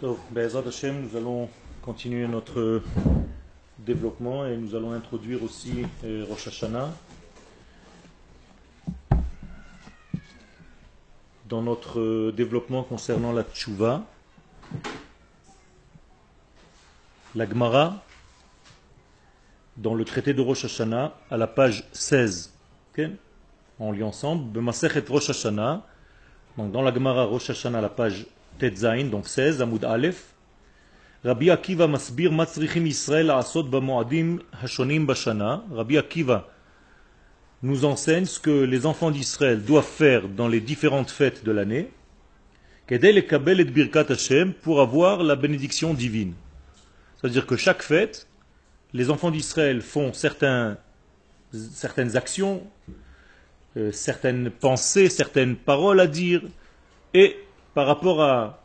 Be'ezrat Hashem, nous allons continuer notre développement et nous allons introduire aussi Rosh Hashanah dans notre développement concernant la Tchouva. La Gemara, dans le traité de Rosh Hashanah, à la page 16, okay? On lit ensemble, B'masechet Rosh Hashanah, donc dans la Gemara Rosh Hashanah, à la page Tetzain, donc 16, Amoud Aleph, Rabbi Akiva masbir matzrichim Israël asot b'moadim hashonim bashana. Rabbi Akiva nous enseigne ce que les enfants d'Israël doivent faire dans les différentes fêtes de l'année, kedei lekabel et birkat Hashem, pour avoir la bénédiction divine. C'est-à-dire que chaque fête, les enfants d'Israël font certaines actions, certaines pensées, certaines paroles à dire, et par rapport à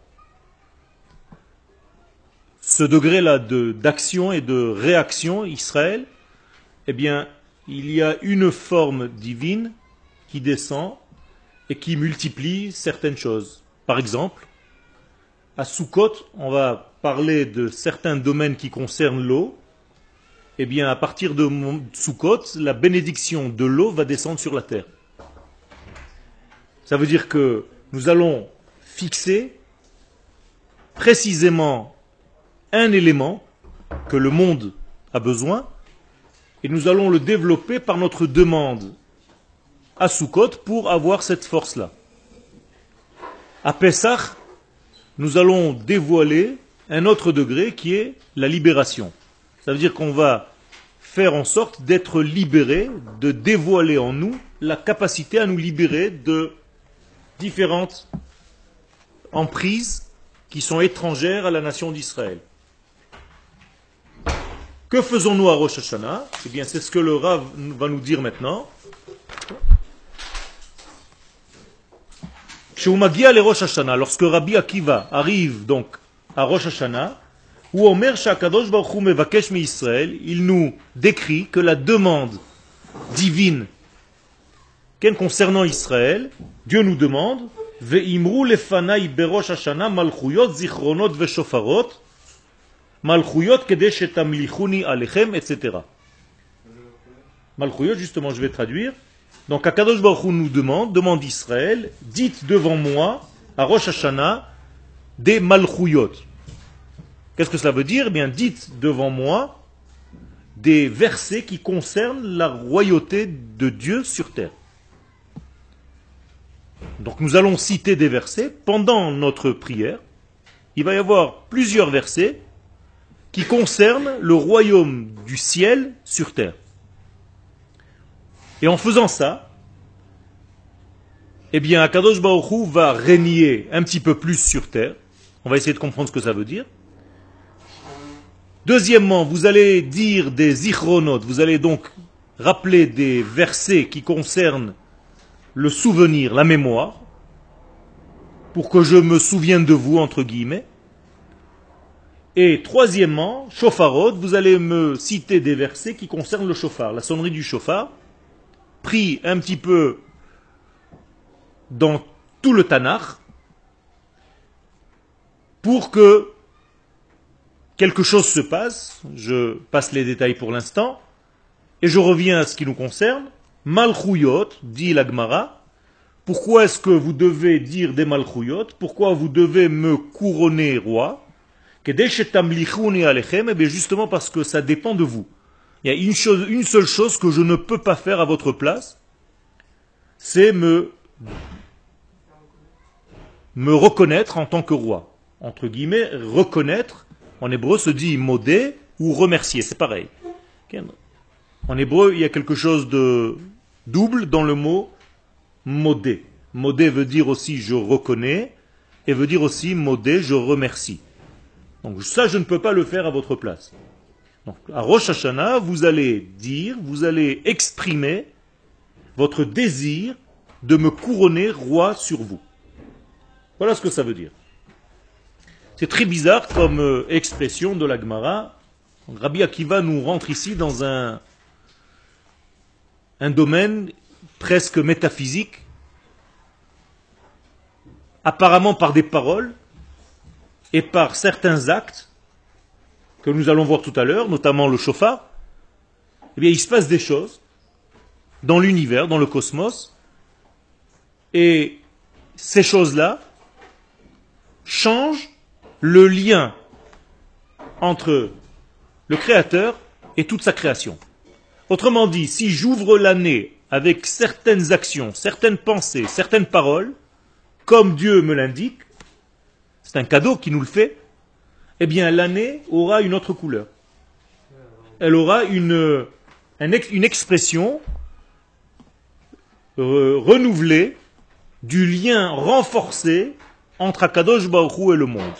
ce degré-là d'action et de réaction, Israël, eh bien, il y a une forme divine qui descend et qui multiplie certaines choses. Par exemple, à Sukkot, on va parler de certains domaines qui concernent l'eau. Eh bien, à partir de Sukkot, la bénédiction de l'eau va descendre sur la terre. Ça veut dire que nous allons fixer précisément un élément que le monde a besoin et nous allons le développer par notre demande à Sukkot pour avoir cette force-là. À Pessah, nous allons dévoiler un autre degré qui est la libération. Ça veut dire qu'on va faire en sorte d'être libérés, de dévoiler en nous la capacité à nous libérer de différentes emprises qui sont étrangères à la nation d'Israël. Que faisons-nous à Rosh Hashanah? Eh bien, c'est ce que le Rav va nous dire maintenant. Lorsque Rabbi Akiva arrive donc à Rosh Hashanah, où Omer Shakadosh Baruch Hu mevakesh mi-Israël, il nous décrit que la demande divine concernant Israël, Dieu nous demande Ve'imru lefanai berosh Hashanah malchuyot zichronot veshofarot malchuyot kedei shetamlichuni alechem, etc. Malchuyot, justement, je vais traduire. Donc, Akadosh Baruch Hu nous demande Israël, dites devant moi, à Rosh Hashanah, des malchuyot. Qu'est-ce que cela veut dire? Eh bien, dites devant moi des versets qui concernent la royauté de Dieu sur terre. Donc, nous allons citer des versets pendant notre prière. Il va y avoir plusieurs versets qui concernent le royaume du ciel sur terre. Et en faisant ça, eh bien, Akadosh Baruch Hu va régner un petit peu plus sur terre. On va essayer de comprendre ce que ça veut dire. Deuxièmement, vous allez dire des zichronot, vous allez donc rappeler des versets qui concernent le souvenir, la mémoire, pour que je me souvienne de vous, entre guillemets. Et troisièmement, shofarot, vous allez me citer des versets qui concernent le shofar, la sonnerie du shofar, pris un petit peu dans tout le Tanakh, pour que quelque chose se passe. Je passe les détails pour l'instant, et je reviens à ce qui nous concerne. Malchuyot, dit la Gemara. Pourquoi est-ce que vous devez dire des malchuyot? Pourquoi vous devez me couronner roi? Eh bien, justement parce que ça dépend de vous. Il y a une seule chose que je ne peux pas faire à votre place, c'est me reconnaître en tant que roi. Entre guillemets, reconnaître, en hébreu se dit modé ou remercier, c'est pareil. En hébreu, il y a quelque chose de double dans le mot modé. Modé veut dire aussi je reconnais, et veut dire aussi modé, je remercie. Donc ça, je ne peux pas le faire à votre place. Donc à Rosh Hashanah, vous allez dire, vous allez exprimer votre désir de me couronner roi sur vous. Voilà ce que ça veut dire. C'est très bizarre comme expression de la Gemara. Rabbi Akiva nous rentre ici dans un domaine presque métaphysique, apparemment par des paroles, et par certains actes que nous allons voir tout à l'heure, notamment le shofar, eh bien il se passe des choses dans l'univers, dans le cosmos, et ces choses-là changent le lien entre le Créateur et toute sa création. Autrement dit, si j'ouvre l'année avec certaines actions, certaines pensées, certaines paroles, comme Dieu me l'indique, c'est un cadeau qui nous le fait, eh bien l'année aura une autre couleur. Elle aura une expression renouvelée du lien renforcé entre Akadosh Baruch Hu et le monde.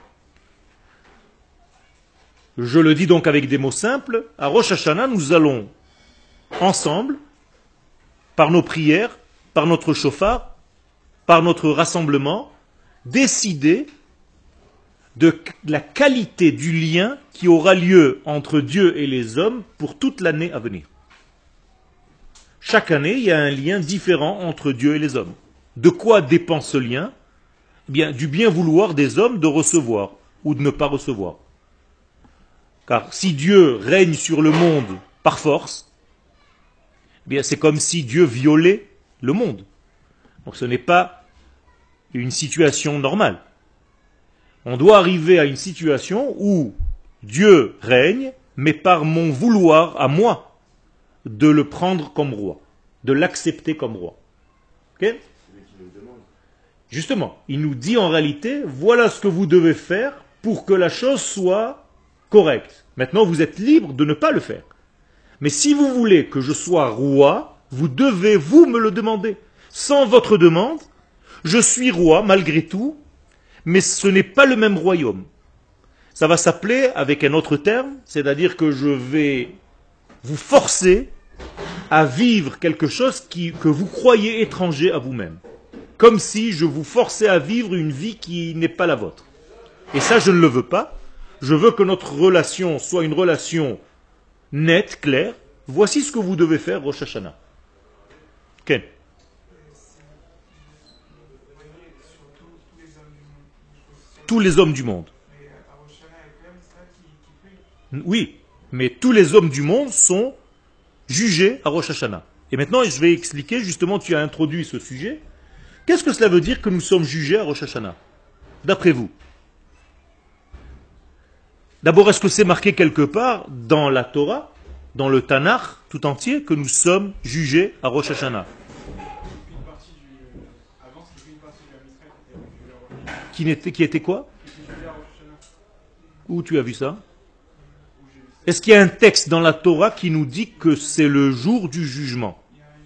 Je le dis donc avec des mots simples, à Rosh Hashanah, nous allons ensemble, par nos prières, par notre shofar, par notre rassemblement, décider de la qualité du lien qui aura lieu entre Dieu et les hommes pour toute l'année à venir. Chaque année, il y a un lien différent entre Dieu et les hommes. De quoi dépend ce lien? Bien, du bien vouloir des hommes de recevoir ou de ne pas recevoir. Car si Dieu règne sur le monde par force, bien c'est comme si Dieu violait le monde. Donc ce n'est pas une situation normale. On doit arriver à une situation où Dieu règne, mais par mon vouloir à moi de le prendre comme roi, de l'accepter comme roi. Okay? Justement, il nous dit en réalité, voilà ce que vous devez faire pour que la chose soit correcte. Maintenant, vous êtes libre de ne pas le faire. Mais si vous voulez que je sois roi, vous devez vous me le demander. Sans votre demande, je suis roi malgré tout, mais ce n'est pas le même royaume. Ça va s'appeler avec un autre terme, c'est-à-dire que je vais vous forcer à vivre quelque chose que vous croyez étranger à vous-même. Comme si je vous forçais à vivre une vie qui n'est pas la vôtre. Et ça, je ne le veux pas. Je veux que notre relation soit une relation nette, claire. Voici ce que vous devez faire, Rosh Hashanah. Ken. Tous les hommes du monde. Oui, mais tous les hommes du monde sont jugés à Rosh Hashanah. Et maintenant, je vais expliquer, justement, tu as introduit ce sujet. Qu'est-ce que cela veut dire que nous sommes jugés à Rosh Hashanah? D'après vous? D'abord, est-ce que c'est marqué quelque part dans la Torah, dans le Tanakh tout entier, que nous sommes jugés à Rosh Hashanah? Qui était quoi? Où tu as vu ça? Est-ce qu'il y a un texte dans la Torah qui nous dit que c'est le jour du jugement?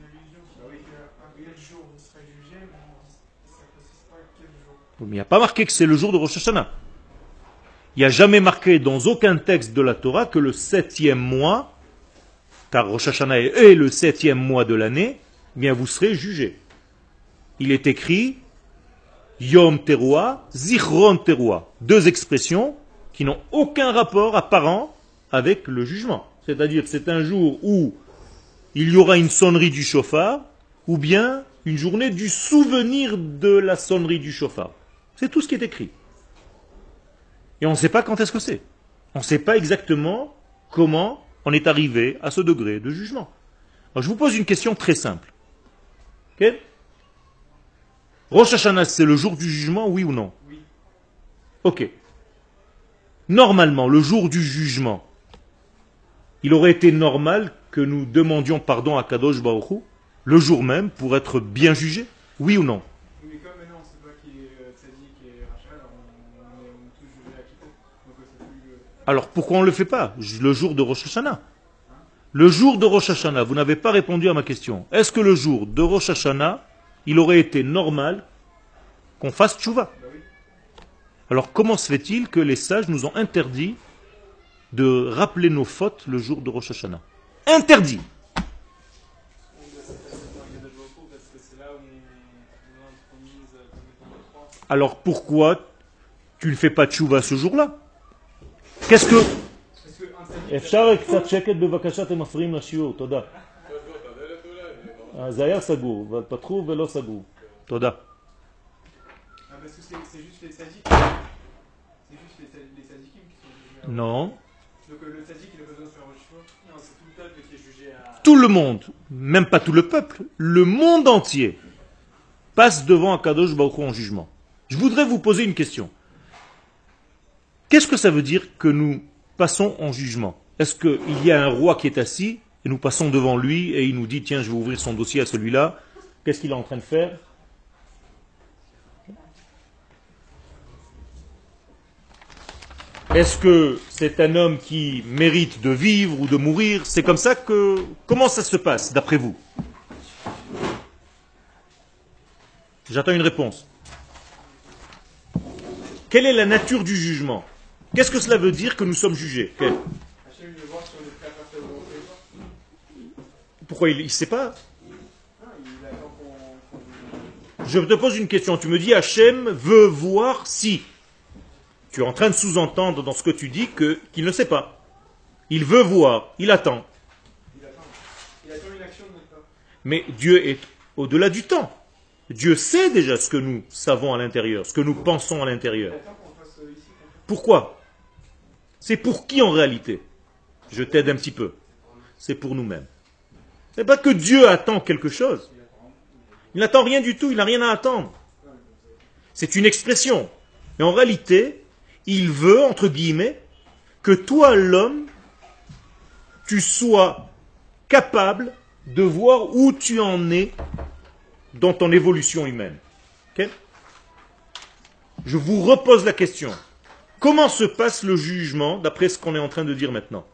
Mais il n'y a pas marqué que c'est le jour de Rosh Hashanah. Il n'y a jamais marqué dans aucun texte de la Torah que le 7e mois, car Rosh Hashanah est le 7e mois de l'année, eh bien vous serez jugés. Il est écrit Yom Teruah, Zichron Teruah. Deux expressions qui n'ont aucun rapport apparent avec le jugement. C'est-à-dire c'est un jour où il y aura une sonnerie du shofar, ou bien une journée du souvenir de la sonnerie du shofar. C'est tout ce qui est écrit. Et on ne sait pas quand est-ce que c'est. On ne sait pas exactement comment on est arrivé à ce degré de jugement. Alors, je vous pose une question très simple. Okay? Rosh Hashanah, c'est le jour du jugement, oui ou non? Oui. Ok. Normalement, le jour du jugement, il aurait été normal que nous demandions pardon à Kadosh Baruch Hu, le jour même, pour être bien jugé? Oui ou non? Mais comme maintenant on ne sait pas qui est Tzadik et Rachel, on est tous jugés à quitter. Donc c'est plus... Alors pourquoi on ne le fait pas le jour de Rosh Hashanah? Le jour de Rosh Hashanah, vous n'avez pas répondu à ma question. Est-ce que le jour de Rosh Hashanah, il aurait été normal qu'on fasse tchouva? oui. Alors comment se fait-il que les sages nous ont interdit de rappeler nos fautes le jour de Rosh Hashanah? Interdit! Alors pourquoi tu ne fais pas tchouva ce jour-là? Qu'est-ce que... אפשר קצת שקט בבקשה, אתם מפריעים לשיעור, תודה. זה היה סגור, פתחו ולא סגור. תודה. Non. Donc le tzaddik, il a besoin de faire Rosh Hashanah. Non, c'est tout le peuple qui est jugé à... Tout le monde, même pas tout le peuple, le monde entier passe devant Akadosh Baruch Hu en jugement. Je voudrais vous poser une question. Qu'est-ce que ça veut dire que nous passons en jugement? Est-ce qu'il y a un roi qui est assis et nous passons devant lui et il nous dit tiens je vais ouvrir son dossier à celui-là, qu'est-ce qu'il est en train de faire? Est-ce que c'est un homme qui mérite de vivre ou de mourir? C'est comme ça que... Comment ça se passe d'après vous? J'attends une réponse. Quelle est la nature du jugement? Qu'est-ce que cela veut dire que nous sommes jugés? Hachem, il veut voir si on est prêt à faire sa volonté ou pas. Pourquoi il ne sait pas? Non, il attend qu'on... Je te pose une question. Tu me dis Hachem veut voir si. Tu es en train de sous-entendre dans ce que tu dis qu'il ne sait pas. Il veut voir, il attend. Il attend. Il attend une action de notre part. Mais Dieu est au-delà du temps. Dieu sait déjà ce que nous savons à l'intérieur, ce que nous pensons à Il l'intérieur. attend qu'on fasse ici. Pourquoi? C'est pour qui en réalité? Je t'aide un petit peu. C'est pour nous-mêmes. Ce n'est pas que Dieu attend quelque chose. Il n'attend rien du tout, il n'a rien à attendre. C'est une expression. Mais en réalité, il veut, entre guillemets, que toi, l'homme, tu sois capable de voir où tu en es dans ton évolution humaine. Okay? Je vous repose la question. Comment se passe le jugement d'après ce qu'on est en train de dire maintenant?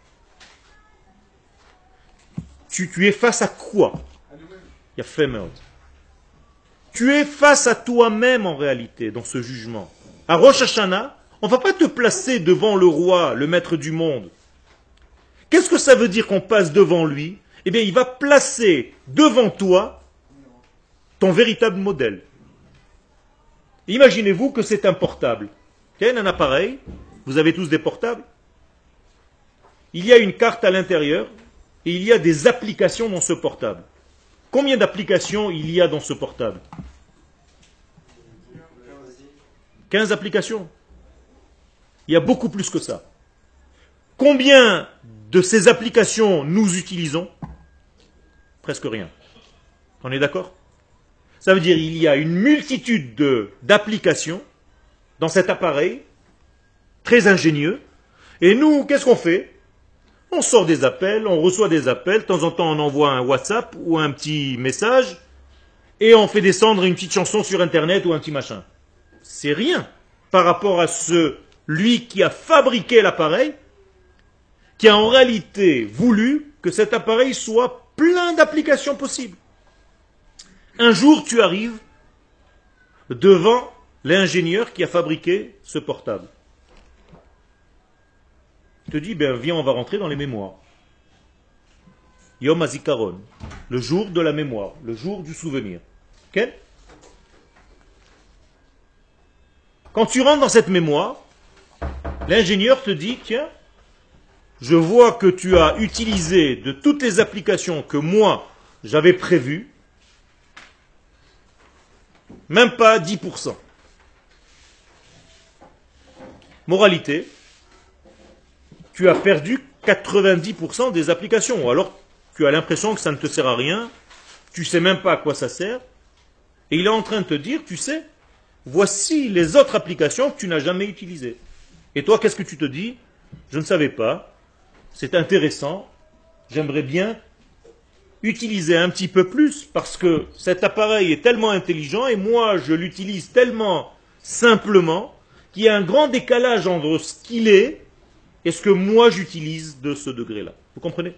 Tu es face à quoi? À nous-mêmes. Il y a fait merde. Tu es face à toi-même en réalité dans ce jugement. À Rosh Hashanah, on ne va pas te placer devant le roi, le maître du monde. Qu'est-ce que ça veut dire qu'on passe devant lui? Eh bien, il va placer devant toi ton véritable modèle. Imaginez-vous que c'est un portable. Un appareil, vous avez tous des portables. Il y a une carte à l'intérieur et il y a des applications dans ce portable. Combien d'applications il y a dans ce portable? 15 applications. Il y a beaucoup plus que ça. Combien de ces applications nous utilisons? Presque rien. On est d'accord? Ça veut dire qu'il y a une multitude d'applications dans cet appareil, très ingénieux. Et nous, qu'est-ce qu'on fait? On sort des appels, on reçoit des appels, de temps en temps on envoie un WhatsApp ou un petit message, et on fait descendre une petite chanson sur Internet ou un petit machin. C'est rien par rapport à lui qui a fabriqué l'appareil, qui a en réalité voulu que cet appareil soit plein d'applications possibles. Un jour, tu arrives devant l'ingénieur qui a fabriqué ce portable. Il te dit, viens, on va rentrer dans les mémoires. Yom HaZikaron, le jour de la mémoire, le jour du souvenir. Okay? Quand tu rentres dans cette mémoire, l'ingénieur te dit, tiens, je vois que tu as utilisé de toutes les applications que moi, j'avais prévues, même pas 10%. Moralité, tu as perdu 90% des applications. Ou alors, tu as l'impression que ça ne te sert à rien, tu ne sais même pas à quoi ça sert, et il est en train de te dire, tu sais, voici les autres applications que tu n'as jamais utilisées. Et toi, qu'est-ce que tu te dis? Je ne savais pas, c'est intéressant, j'aimerais bien utiliser un petit peu plus, parce que cet appareil est tellement intelligent, et moi, je l'utilise tellement simplement, qu'il y a un grand décalage entre ce qu'il est et ce que moi j'utilise de ce degré-là. Vous comprenez?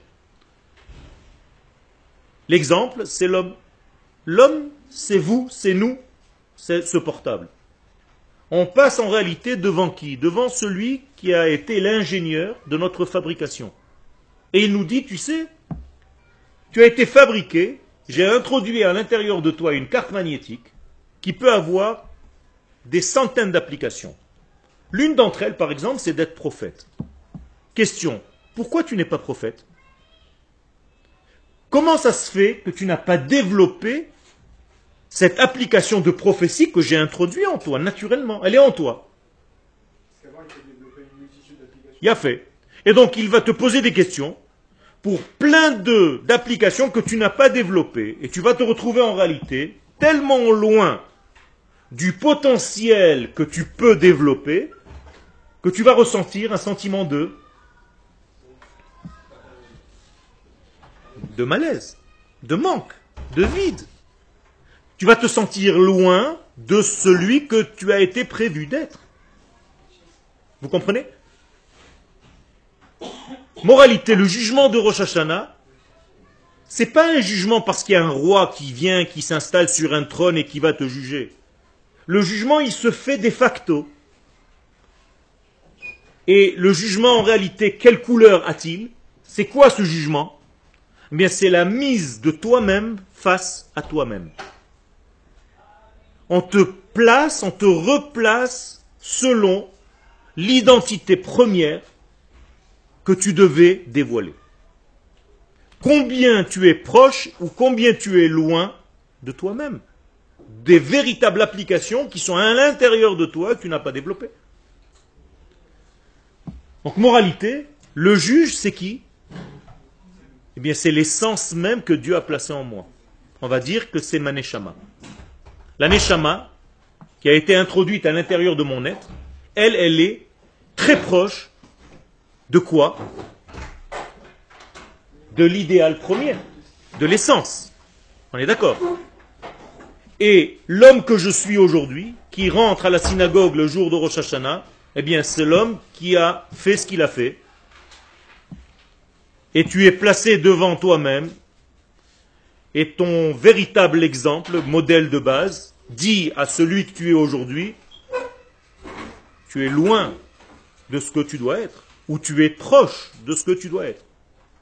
L'exemple, c'est l'homme. L'homme, c'est vous, c'est nous, c'est ce portable. On passe en réalité devant qui? Devant celui qui a été l'ingénieur de notre fabrication. Et il nous dit, tu sais, tu as été fabriqué, j'ai introduit à l'intérieur de toi une carte magnétique qui peut avoir des centaines d'applications. L'une d'entre elles, par exemple, c'est d'être prophète. Question, pourquoi tu n'es pas prophète? Comment ça se fait que tu n'as pas développé cette application de prophétie que j'ai introduite en toi, naturellement? Elle est en toi. Parce moi qui ai développé une multitude d'applications. Il a fait. Et donc, il va te poser des questions pour plein d'applications que tu n'as pas développées. Et tu vas te retrouver en réalité tellement loin du potentiel que tu peux développer que tu vas ressentir un sentiment de malaise, de manque, de vide. Tu vas te sentir loin de celui que tu as été prévu d'être. Vous comprenez? Moralité, le jugement de Rosh Hashanah, c'est pas un jugement parce qu'il y a un roi qui vient, qui s'installe sur un trône et qui va te juger. Le jugement, il se fait de facto. Et le jugement, en réalité, quelle couleur a-t-il? C'est quoi ce jugement? Eh bien, c'est la mise de toi-même face à toi-même. On te place, on te replace selon l'identité première que tu devais dévoiler. Combien tu es proche ou combien tu es loin de toi-même. Des véritables applications qui sont à l'intérieur de toi que tu n'as pas développées. Donc, moralité, le juge, c'est qui? Eh bien, c'est l'essence même que Dieu a placée en moi. On va dire que c'est ma neshama. La neshama, qui a été introduite à l'intérieur de mon être, elle est très proche de quoi? De l'idéal premier, de l'essence. On est d'accord? Et l'homme que je suis aujourd'hui, qui rentre à la synagogue le jour de Rosh Hashanah, eh bien, c'est l'homme qui a fait ce qu'il a fait. Et tu es placé devant toi-même. Et ton véritable exemple, modèle de base, dit à celui que tu es aujourd'hui, tu es loin de ce que tu dois être, ou tu es proche de ce que tu dois être.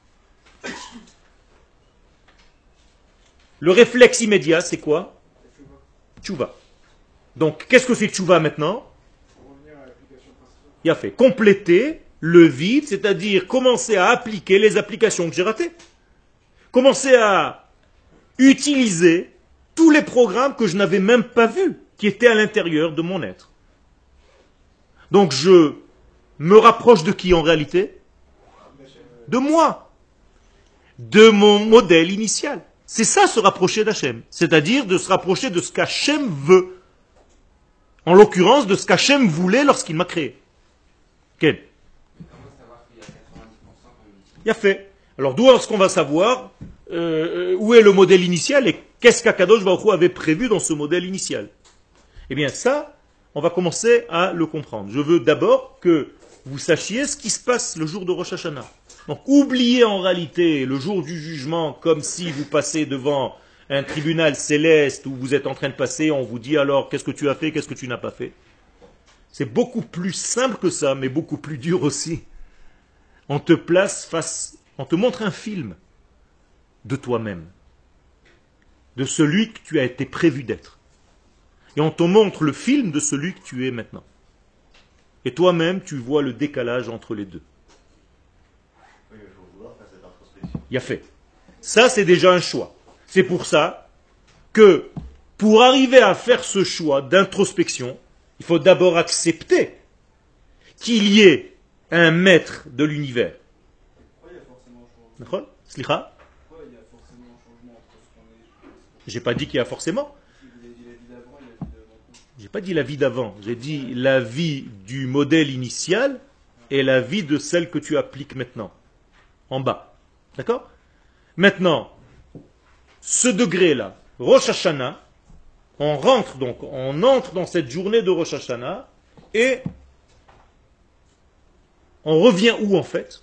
Le réflexe immédiat, c'est quoi? Tchouva. Donc, qu'est-ce que c'est tchouva maintenant? Il a fait compléter le vide, c'est-à-dire commencer à appliquer les applications que j'ai ratées. Commencer à utiliser tous les programmes que je n'avais même pas vus, qui étaient à l'intérieur de mon être. Donc je me rapproche de qui en réalité? De moi. De mon modèle initial. C'est ça se rapprocher d'Hachem. C'est-à-dire de se rapprocher de ce qu'Hachem veut. En l'occurrence, de ce qu'Hachem voulait lorsqu'il m'a créé. Quel? Il a fait. Alors d'où est-ce qu'on va savoir où est le modèle initial et qu'est-ce qu'Akadosh Baruch Hu avait prévu dans ce modèle initial? Eh bien ça, on va commencer à le comprendre. Je veux d'abord que vous sachiez ce qui se passe le jour de Rosh Hashanah. Donc oubliez en réalité le jour du jugement comme si vous passez devant un tribunal céleste où vous êtes en train de passer, on vous dit alors qu'est-ce que tu as fait, qu'est-ce que tu n'as pas fait. C'est beaucoup plus simple que ça, mais beaucoup plus dur aussi. On te place face, on te montre un film de toi-même, de celui que tu as été prévu d'être. Et on te montre le film de celui que tu es maintenant. Et toi-même, tu vois le décalage entre les deux. Il a fait. Ça, c'est déjà un choix. C'est pour ça que, pour arriver à faire ce choix d'introspection, il faut d'abord accepter qu'il y ait un maître de l'univers. Pourquoi il y a forcément un changement? Slicha? Pourquoi il y a forcément un changement entre ce qu'on est? J'ai pas dit qu'il y a forcément. Si vous avez dit la vie d'avant et la vie d'avant. J'ai pas dit la vie d'avant. J'ai dit la vie du modèle initial et la vie de celle que tu appliques maintenant. En bas. D'accord? Maintenant, ce degré-là, Rosh Hashanah, on entre dans cette journée de Rosh Hashanah et on revient où en fait?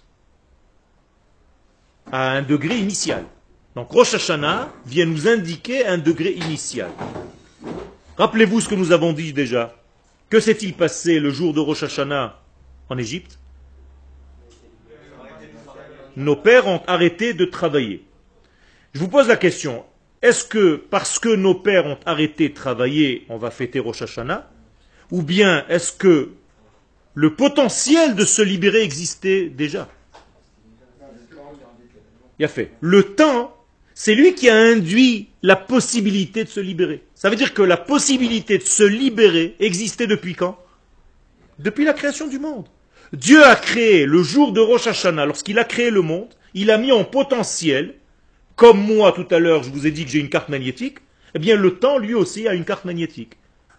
À un degré initial. Donc Rosh Hashanah vient nous indiquer un degré initial. Rappelez-vous ce que nous avons dit déjà. Que s'est-il passé le jour de Rosh Hashanah en Égypte? Nos pères ont arrêté de travailler. Je vous pose la question, est-ce que parce que nos pères ont arrêté de travailler, on va fêter Rosh Hashanah? Ou bien est-ce que le potentiel de se libérer existait déjà? Il a fait. Le temps, c'est lui qui a induit la possibilité de se libérer. Ça veut dire que la possibilité de se libérer existait depuis quand? Depuis la création du monde. Dieu a créé le jour de Rosh Hashanah, lorsqu'il a créé le monde, il a mis en potentiel, comme moi tout à l'heure je vous ai dit que j'ai une carte magnétique, eh bien le temps lui aussi a une carte magnétique.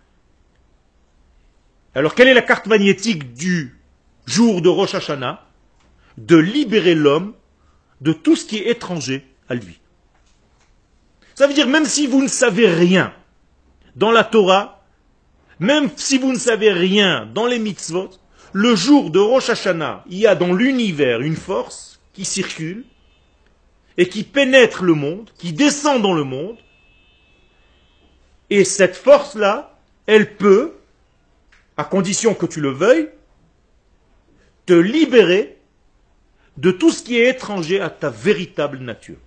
Alors quelle est la carte magnétique du jour de Rosh Hashanah? De libérer l'homme de tout ce qui est étranger à lui. Ça veut dire même si vous ne savez rien dans la Torah, même si vous ne savez rien dans les mitzvot, le jour de Rosh Hashanah, il y a dans l'univers une force qui circule et qui pénètre le monde, qui descend dans le monde. Et cette force-là, elle peut, à condition que tu le veuilles, te libérer de tout ce qui est étranger à ta véritable nature.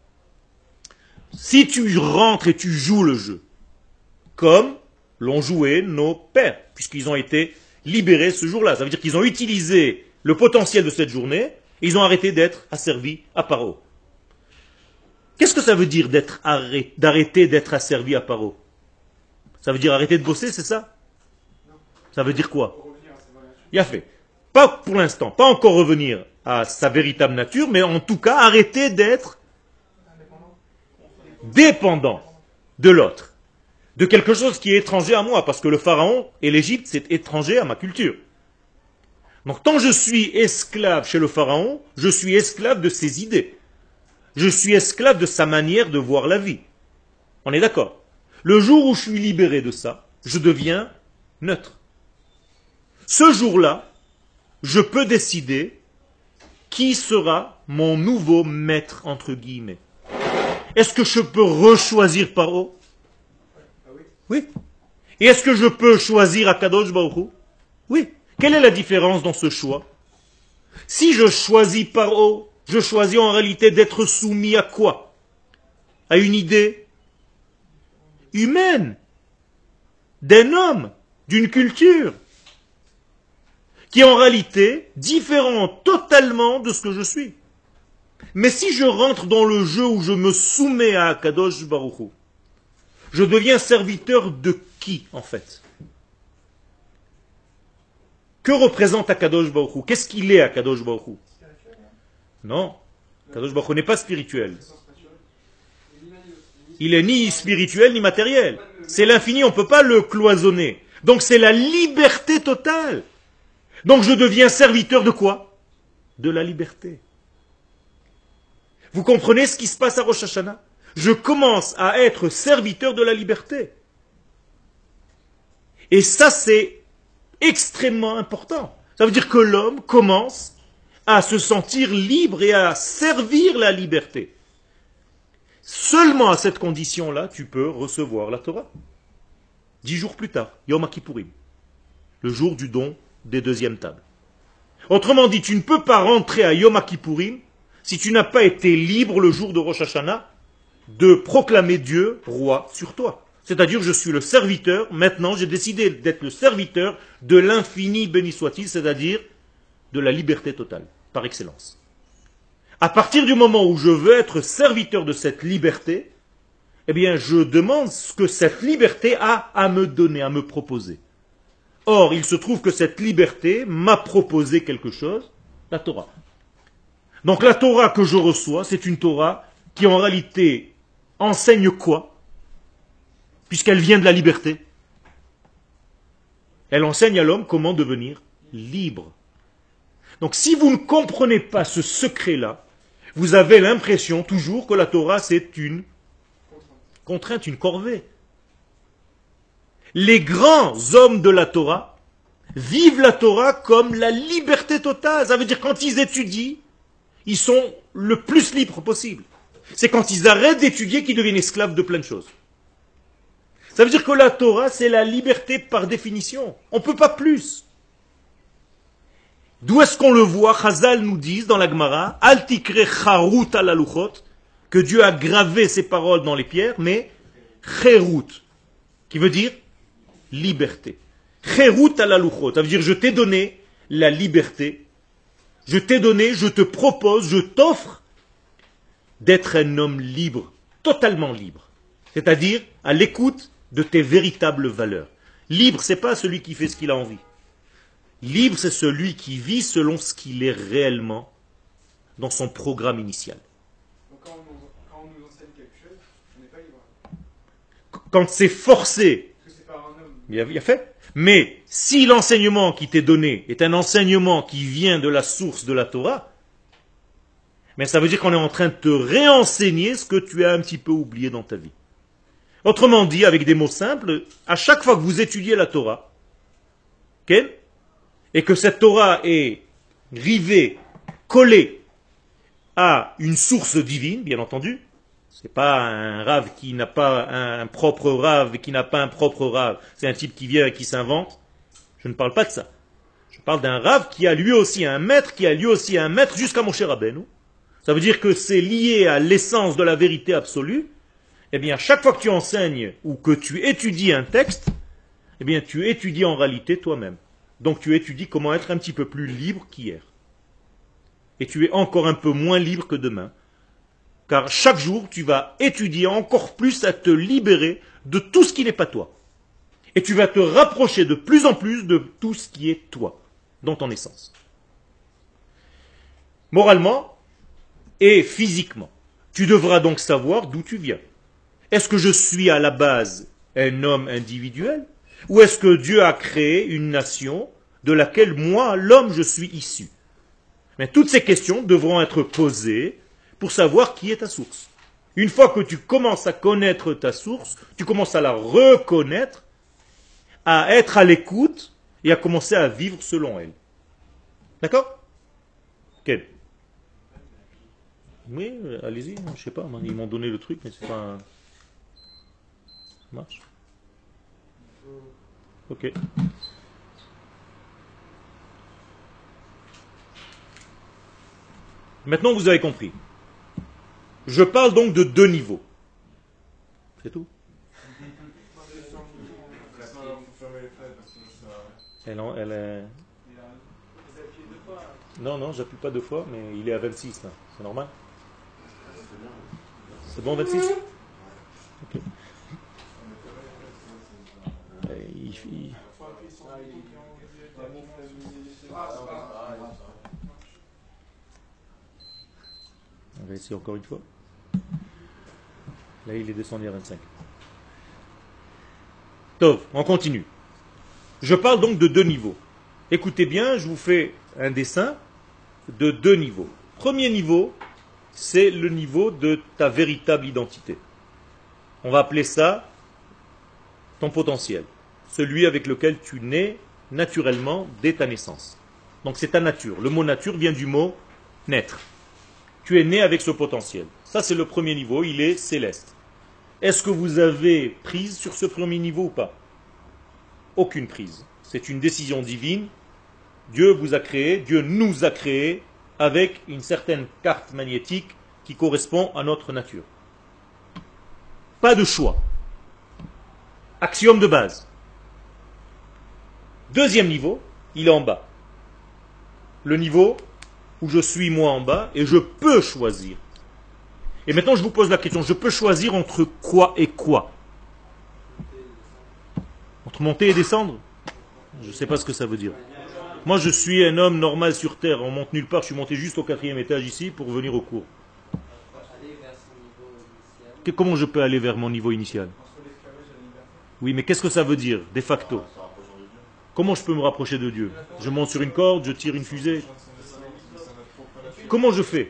Si tu rentres et tu joues le jeu, comme l'ont joué nos pères, puisqu'ils ont été libérés ce jour-là. Ça veut dire qu'ils ont utilisé le potentiel de cette journée et ils ont arrêté d'être asservis à Paro. Qu'est-ce que ça veut dire d'arrêter d'être asservi à Paro? Ça veut dire arrêter de bosser, c'est ça? Ça veut dire quoi? Il a fait. Pas pour l'instant, pas encore revenir à sa véritable nature, mais en tout cas arrêter d'être dépendant de l'autre, de quelque chose qui est étranger à moi, parce que le pharaon et l'Égypte, c'est étranger à ma culture. Donc tant que je suis esclave chez le pharaon, je suis esclave de ses idées. Je suis esclave de sa manière de voir la vie. On est d'accord? Le jour où je suis libéré de ça, je deviens neutre. Ce jour-là, je peux décider qui sera mon nouveau maître, entre guillemets. Est-ce que je peux rechoisir Paro? Oui. Et est-ce que je peux choisir Akadosh Baruch Hu? Oui. Quelle est la différence dans ce choix? Si je choisis Paro, je choisis en réalité d'être soumis à quoi? À une idée humaine, d'un homme, d'une culture, qui est en réalité différent totalement de ce que je suis. Mais si je rentre dans le jeu où je me soumets à Akadosh Baruch Hu, je deviens serviteur de qui, en fait? Que représente Akadosh Baruch Hu? Qu'est-ce qu'il est, Akadosh Baruch Hu? Non, Akadosh Baruch Hu n'est pas spirituel. Il est ni spirituel ni matériel. C'est l'infini, on ne peut pas le cloisonner. Donc c'est la liberté totale. Donc je deviens serviteur de quoi? De la liberté. Vous comprenez ce qui se passe à Rosh Hashanah? Je commence à être serviteur de la liberté. Et ça, c'est extrêmement important. Ça veut dire que l'homme commence à se sentir libre et à servir la liberté. Seulement à cette condition-là, tu peux recevoir la Torah. 10 jours plus tard, Yom Kippourim, le jour du don des deuxièmes tables. Autrement dit, tu ne peux pas rentrer à Yom Kippourim si tu n'as pas été libre le jour de Rosh Hashanah de proclamer Dieu roi sur toi. C'est-à-dire, je suis le serviteur, maintenant j'ai décidé d'être le serviteur de l'infini béni soit-il, c'est-à-dire de la liberté totale, par excellence. À partir du moment où je veux être serviteur de cette liberté, eh bien, je demande ce que cette liberté a à me donner, à me proposer. Or, il se trouve que cette liberté m'a proposé quelque chose, la Torah. Donc la Torah que je reçois, c'est une Torah qui en réalité enseigne quoi? Puisqu'elle vient de la liberté. Elle enseigne à l'homme comment devenir libre. Donc si vous ne comprenez pas ce secret-là, vous avez l'impression toujours que la Torah c'est une contrainte, une corvée. Les grands hommes de la Torah vivent la Torah comme la liberté totale. Ça veut dire quand ils étudient, ils sont le plus libres possible. C'est quand ils arrêtent d'étudier qu'ils deviennent esclaves de plein de choses. Ça veut dire que la Torah, c'est la liberté par définition. On ne peut pas plus. D'où est-ce qu'on le voit? Chazal nous dit dans la Gemara, Al tikre charut al aluchot, que Dieu a gravé ses paroles dans les pierres, mais cherut, qui veut dire liberté. Cherut al aluchot, ça veut dire je t'ai donné la liberté. Je t'ai donné, je te propose, je t'offre d'être un homme libre, totalement libre. C'est-à-dire à l'écoute de tes véritables valeurs. Libre, c'est pas celui qui fait ce qu'il a envie. Libre, c'est celui qui vit selon ce qu'il est réellement dans son programme initial. Donc quand on nous enseigne quelque chose, on n'est pas libre. Quand c'est forcé, Parce que c'est par un homme. il a fait. Mais si l'enseignement qui t'est donné est un enseignement qui vient de la source de la Torah, mais ça veut dire qu'on est en train de te réenseigner ce que tu as un petit peu oublié dans ta vie. Autrement dit, avec des mots simples, à chaque fois que vous étudiez la Torah, ok, et que cette Torah est rivée, collée à une source divine, bien entendu, c'est pas un rave qui n'a pas un propre rave et qui n'a pas un propre rave, c'est un type qui vient et qui s'invente, je ne parle pas de ça. Je parle d'un rave qui a lui aussi un maître, qui a lui aussi un maître jusqu'à Moshe Rabbeinu. Ça veut dire que c'est lié à l'essence de la vérité absolue. Eh bien, chaque fois que tu enseignes ou que tu étudies un texte, eh bien, tu étudies en réalité toi-même. Donc, tu étudies comment être un petit peu plus libre qu'hier. Et tu es encore un peu moins libre que demain. Car chaque jour, tu vas étudier encore plus à te libérer de tout ce qui n'est pas toi. Et tu vas te rapprocher de plus en plus de tout ce qui est toi, dans ton essence. Moralement et physiquement, tu devras donc savoir d'où tu viens. Est-ce que je suis à la base un homme individuel ou est-ce que Dieu a créé une nation de laquelle moi, l'homme, je suis issu? Mais toutes ces questions devront être posées pour savoir qui est ta source. Une fois que tu commences à connaître ta source, tu commences à la reconnaître, à être à l'écoute et à commencer à vivre selon elle. D'accord? Quel? Oui, allez-y, je sais pas, ils m'ont donné le truc, mais c'est pas un... Ça marche? Ok. Maintenant, vous avez compris. Je parle donc de deux niveaux. C'est tout. Elle est... Non, j'appuie pas deux fois, mais il est à 26 là. C'est normal? C'est bon 26? Ok. On va essayer encore une fois. Là, il est descendu à 25. Tov, on continue. Je parle donc de deux niveaux. Écoutez bien, je vous fais un dessin de deux niveaux. Premier niveau, c'est le niveau de ta véritable identité. On va appeler ça ton potentiel, celui avec lequel tu nais naturellement dès ta naissance. Donc c'est ta nature. Le mot nature vient du mot naître. Tu es né avec ce potentiel. Ça c'est le premier niveau, il est céleste. Est-ce que vous avez prise sur ce premier niveau ou pas? Aucune prise. C'est une décision divine. Dieu vous a créé, Dieu nous a créés avec une certaine carte magnétique qui correspond à notre nature. Pas de choix. Axiome de base. Deuxième niveau, il est en bas. Le niveau où je suis moi en bas et je peux choisir. Et maintenant je vous pose la question, je peux choisir entre quoi et quoi? Entre monter et descendre? Je ne sais pas ce que ça veut dire. Moi je suis un homme normal sur terre, on monte nulle part, je suis monté juste au 4e étage ici pour venir au cours. Comment je peux aller vers mon niveau initial? Oui, mais qu'est-ce que ça veut dire, de facto? Comment je peux me rapprocher de Dieu? Je monte sur une corde, je tire une fusée. Comment je fais?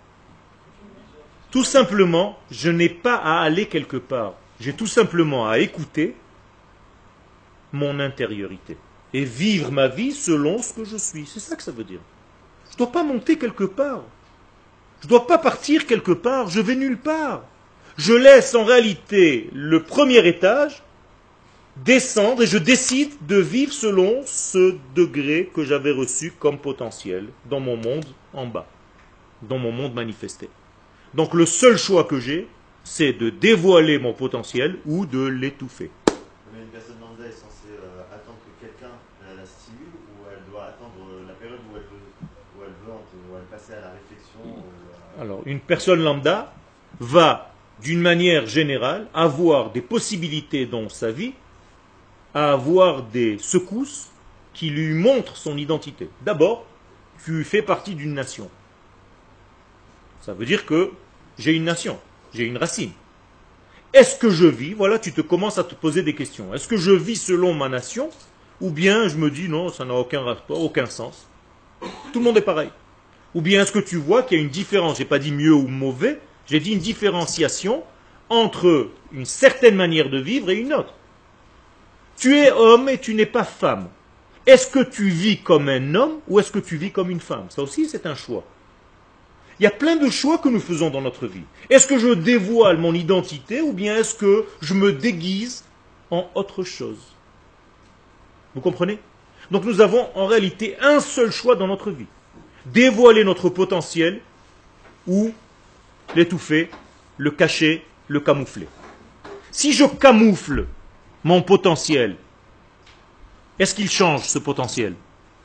Tout simplement, je n'ai pas à aller quelque part. J'ai tout simplement à écouter mon intériorité et vivre ma vie selon ce que je suis. C'est ça que ça veut dire. Je ne dois pas monter quelque part. Je ne dois pas partir quelque part. Je vais nulle part. Je laisse en réalité le premier étage descendre et je décide de vivre selon ce degré que j'avais reçu comme potentiel dans mon monde en bas, dans mon monde manifesté. Donc le seul choix que j'ai, c'est de dévoiler mon potentiel ou de l'étouffer. Mais une personne lambda est censée attendre que quelqu'un la stimule ou elle doit attendre la période où elle veut passer à la réflexion Alors, une personne lambda va, d'une manière générale, avoir des possibilités dans sa vie à avoir des secousses qui lui montrent son identité. D'abord, tu fais partie d'une nation. Ça veut dire que j'ai une nation, j'ai une racine. Est-ce que je vis, voilà, tu te commences à te poser des questions. Est-ce que je vis selon ma nation, ou bien je me dis non, ça n'a aucun rapport, aucun sens. Tout le monde est pareil. Ou bien est-ce que tu vois qu'il y a une différence, j'ai pas dit mieux ou mauvais, j'ai dit une différenciation entre une certaine manière de vivre et une autre. Tu es homme et tu n'es pas femme. Est-ce que tu vis comme un homme ou est-ce que tu vis comme une femme? Ça aussi, c'est un choix. Il y a plein de choix que nous faisons dans notre vie. Est-ce que je dévoile mon identité ou bien est-ce que je me déguise en autre chose? Vous comprenez? Donc nous avons en réalité un seul choix dans notre vie. Dévoiler notre potentiel ou l'étouffer, le cacher, le camoufler. Si je camoufle mon potentiel, est-ce qu'il change ce potentiel?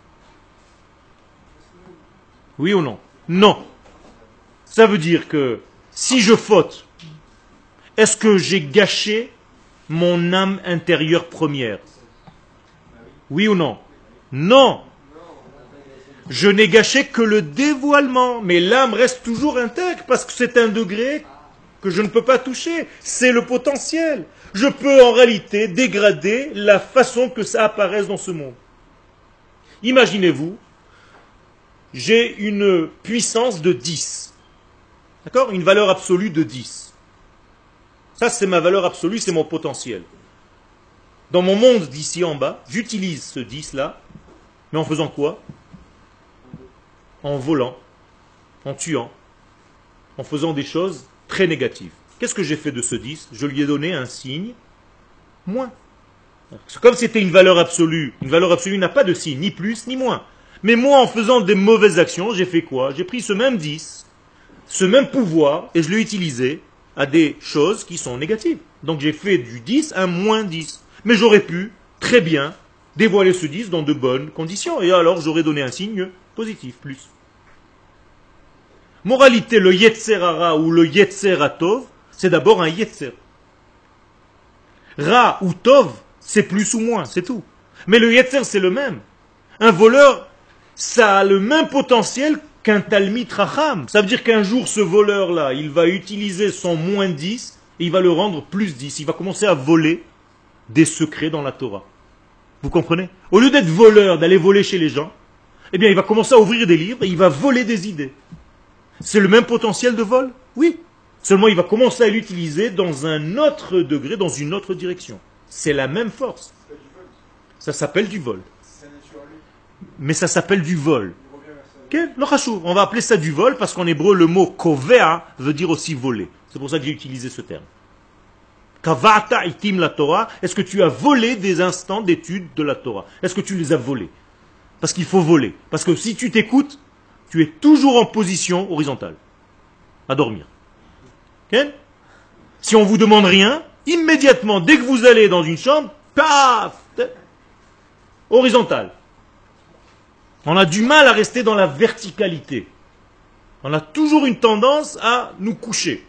Oui ou non? Non. Ça veut dire que si je faute, est-ce que j'ai gâché mon âme intérieure première? Oui ou non? Non. Je n'ai gâché que le dévoilement, mais l'âme reste toujours intègre parce que c'est un degré que je ne peux pas toucher. C'est le potentiel. Je peux en réalité dégrader la façon que ça apparaisse dans ce monde. Imaginez-vous, j'ai une puissance de 10. D'accord? Une valeur absolue de 10. Ça, c'est ma valeur absolue, c'est mon potentiel. Dans mon monde d'ici en bas, j'utilise ce 10-là, mais en faisant quoi? En volant, en tuant, en faisant des choses très négatives. Qu'est-ce que j'ai fait de ce 10? Je lui ai donné un signe moins. Comme c'était une valeur absolue n'a pas de signe, ni plus ni moins. Mais moi, en faisant des mauvaises actions, j'ai fait quoi? J'ai pris ce même 10, ce même pouvoir, et je l'ai utilisé à des choses qui sont négatives. Donc j'ai fait du 10 un moins 10. Mais j'aurais pu, très bien, dévoiler ce 10 dans de bonnes conditions. Et alors j'aurais donné un signe positif, plus. Moralité, le Yetzer Hara ou le Yetzer Hatov, c'est d'abord un Yetzer. Ra ou Tov, c'est plus ou moins, c'est tout. Mais le Yetzer, c'est le même. Un voleur, ça a le même potentiel qu'un Talmid Racham. Ça veut dire qu'un jour, ce voleur-là, il va utiliser son moins 10 et il va le rendre plus 10. Il va commencer à voler des secrets dans la Torah. Vous comprenez? Au lieu d'être voleur, d'aller voler chez les gens, eh bien, il va commencer à ouvrir des livres et il va voler des idées. C'est le même potentiel de vol? Oui. Seulement, il va commencer à l'utiliser dans un autre degré, dans une autre direction. C'est la même force. Ça s'appelle du vol. Mais ça s'appelle du vol. On va appeler ça du vol parce qu'en hébreu, le mot kovea veut dire aussi voler. C'est pour ça que j'ai utilisé ce terme. Kavata itim la Torah. Est-ce que tu as volé des instants d'étude de la Torah? Est-ce que tu les as volés? Parce qu'il faut voler. Parce que si tu t'écoutes, tu es toujours en position horizontale. À dormir. Okay? Si on vous demande rien, immédiatement, dès que vous allez dans une chambre, paf, horizontale. On a du mal à rester dans la verticalité. On a toujours une tendance à nous coucher.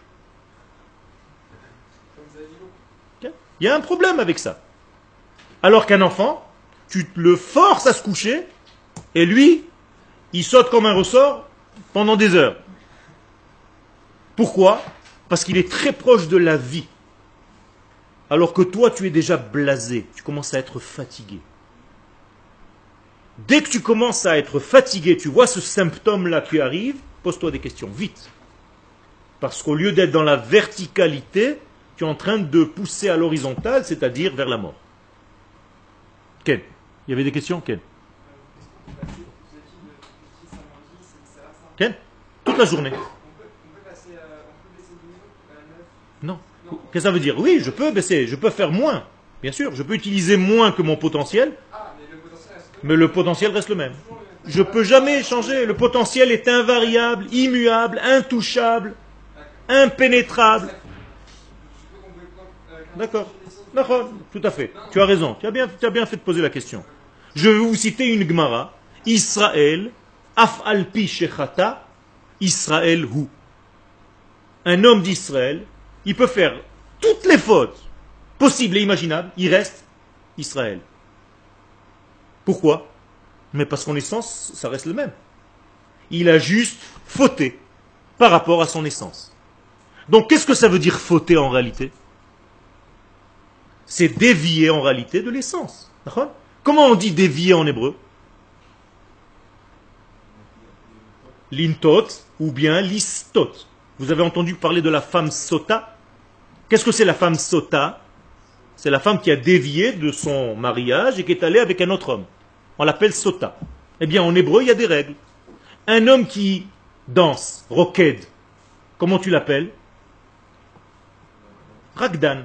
Okay? Il y a un problème avec ça. Alors qu'un enfant, tu le forces à se coucher, et lui, il saute comme un ressort pendant des heures. Pourquoi? Parce qu'il est très proche de la vie. Alors que toi, tu es déjà blasé. Tu commences à être fatigué. Dès que tu commences à être fatigué, tu vois ce symptôme-là qui arrive, pose-toi des questions, vite. Parce qu'au lieu d'être dans la verticalité, tu es en train de pousser à l'horizontale, c'est-à-dire vers la mort. Ken, il y avait des questions, Ken? Ken? Toute la journée. Non. Qu'est-ce que ça veut dire? Oui, je peux baisser, je peux faire moins. Bien sûr, je peux utiliser moins que mon potentiel, mais le potentiel reste le même. Je ne peux jamais changer. Le potentiel est invariable, immuable, intouchable, impénétrable. D'accord. D'accord, tout à fait. Tu as raison. Tu as bien fait de poser la question. Je vais vous citer une Gemara. Israël, af alpi shechata, Israël hu. Un homme d'Israël, il peut faire toutes les fautes possibles et imaginables, il reste Israël. Pourquoi? Mais parce qu'en essence, ça reste le même. Il a juste fauté par rapport à son essence. Donc qu'est-ce que ça veut dire fauter en réalité? C'est dévier en réalité de l'essence. D'accord? Comment on dit dévier en hébreu? Lintot ou bien listot. Vous avez entendu parler de la femme sota? Qu'est-ce que c'est la femme sota? C'est la femme qui a dévié de son mariage et qui est allée avec un autre homme. On l'appelle sota. Eh bien en hébreu il y a des règles. Un homme qui danse, roked, comment tu l'appelles? Ragdan.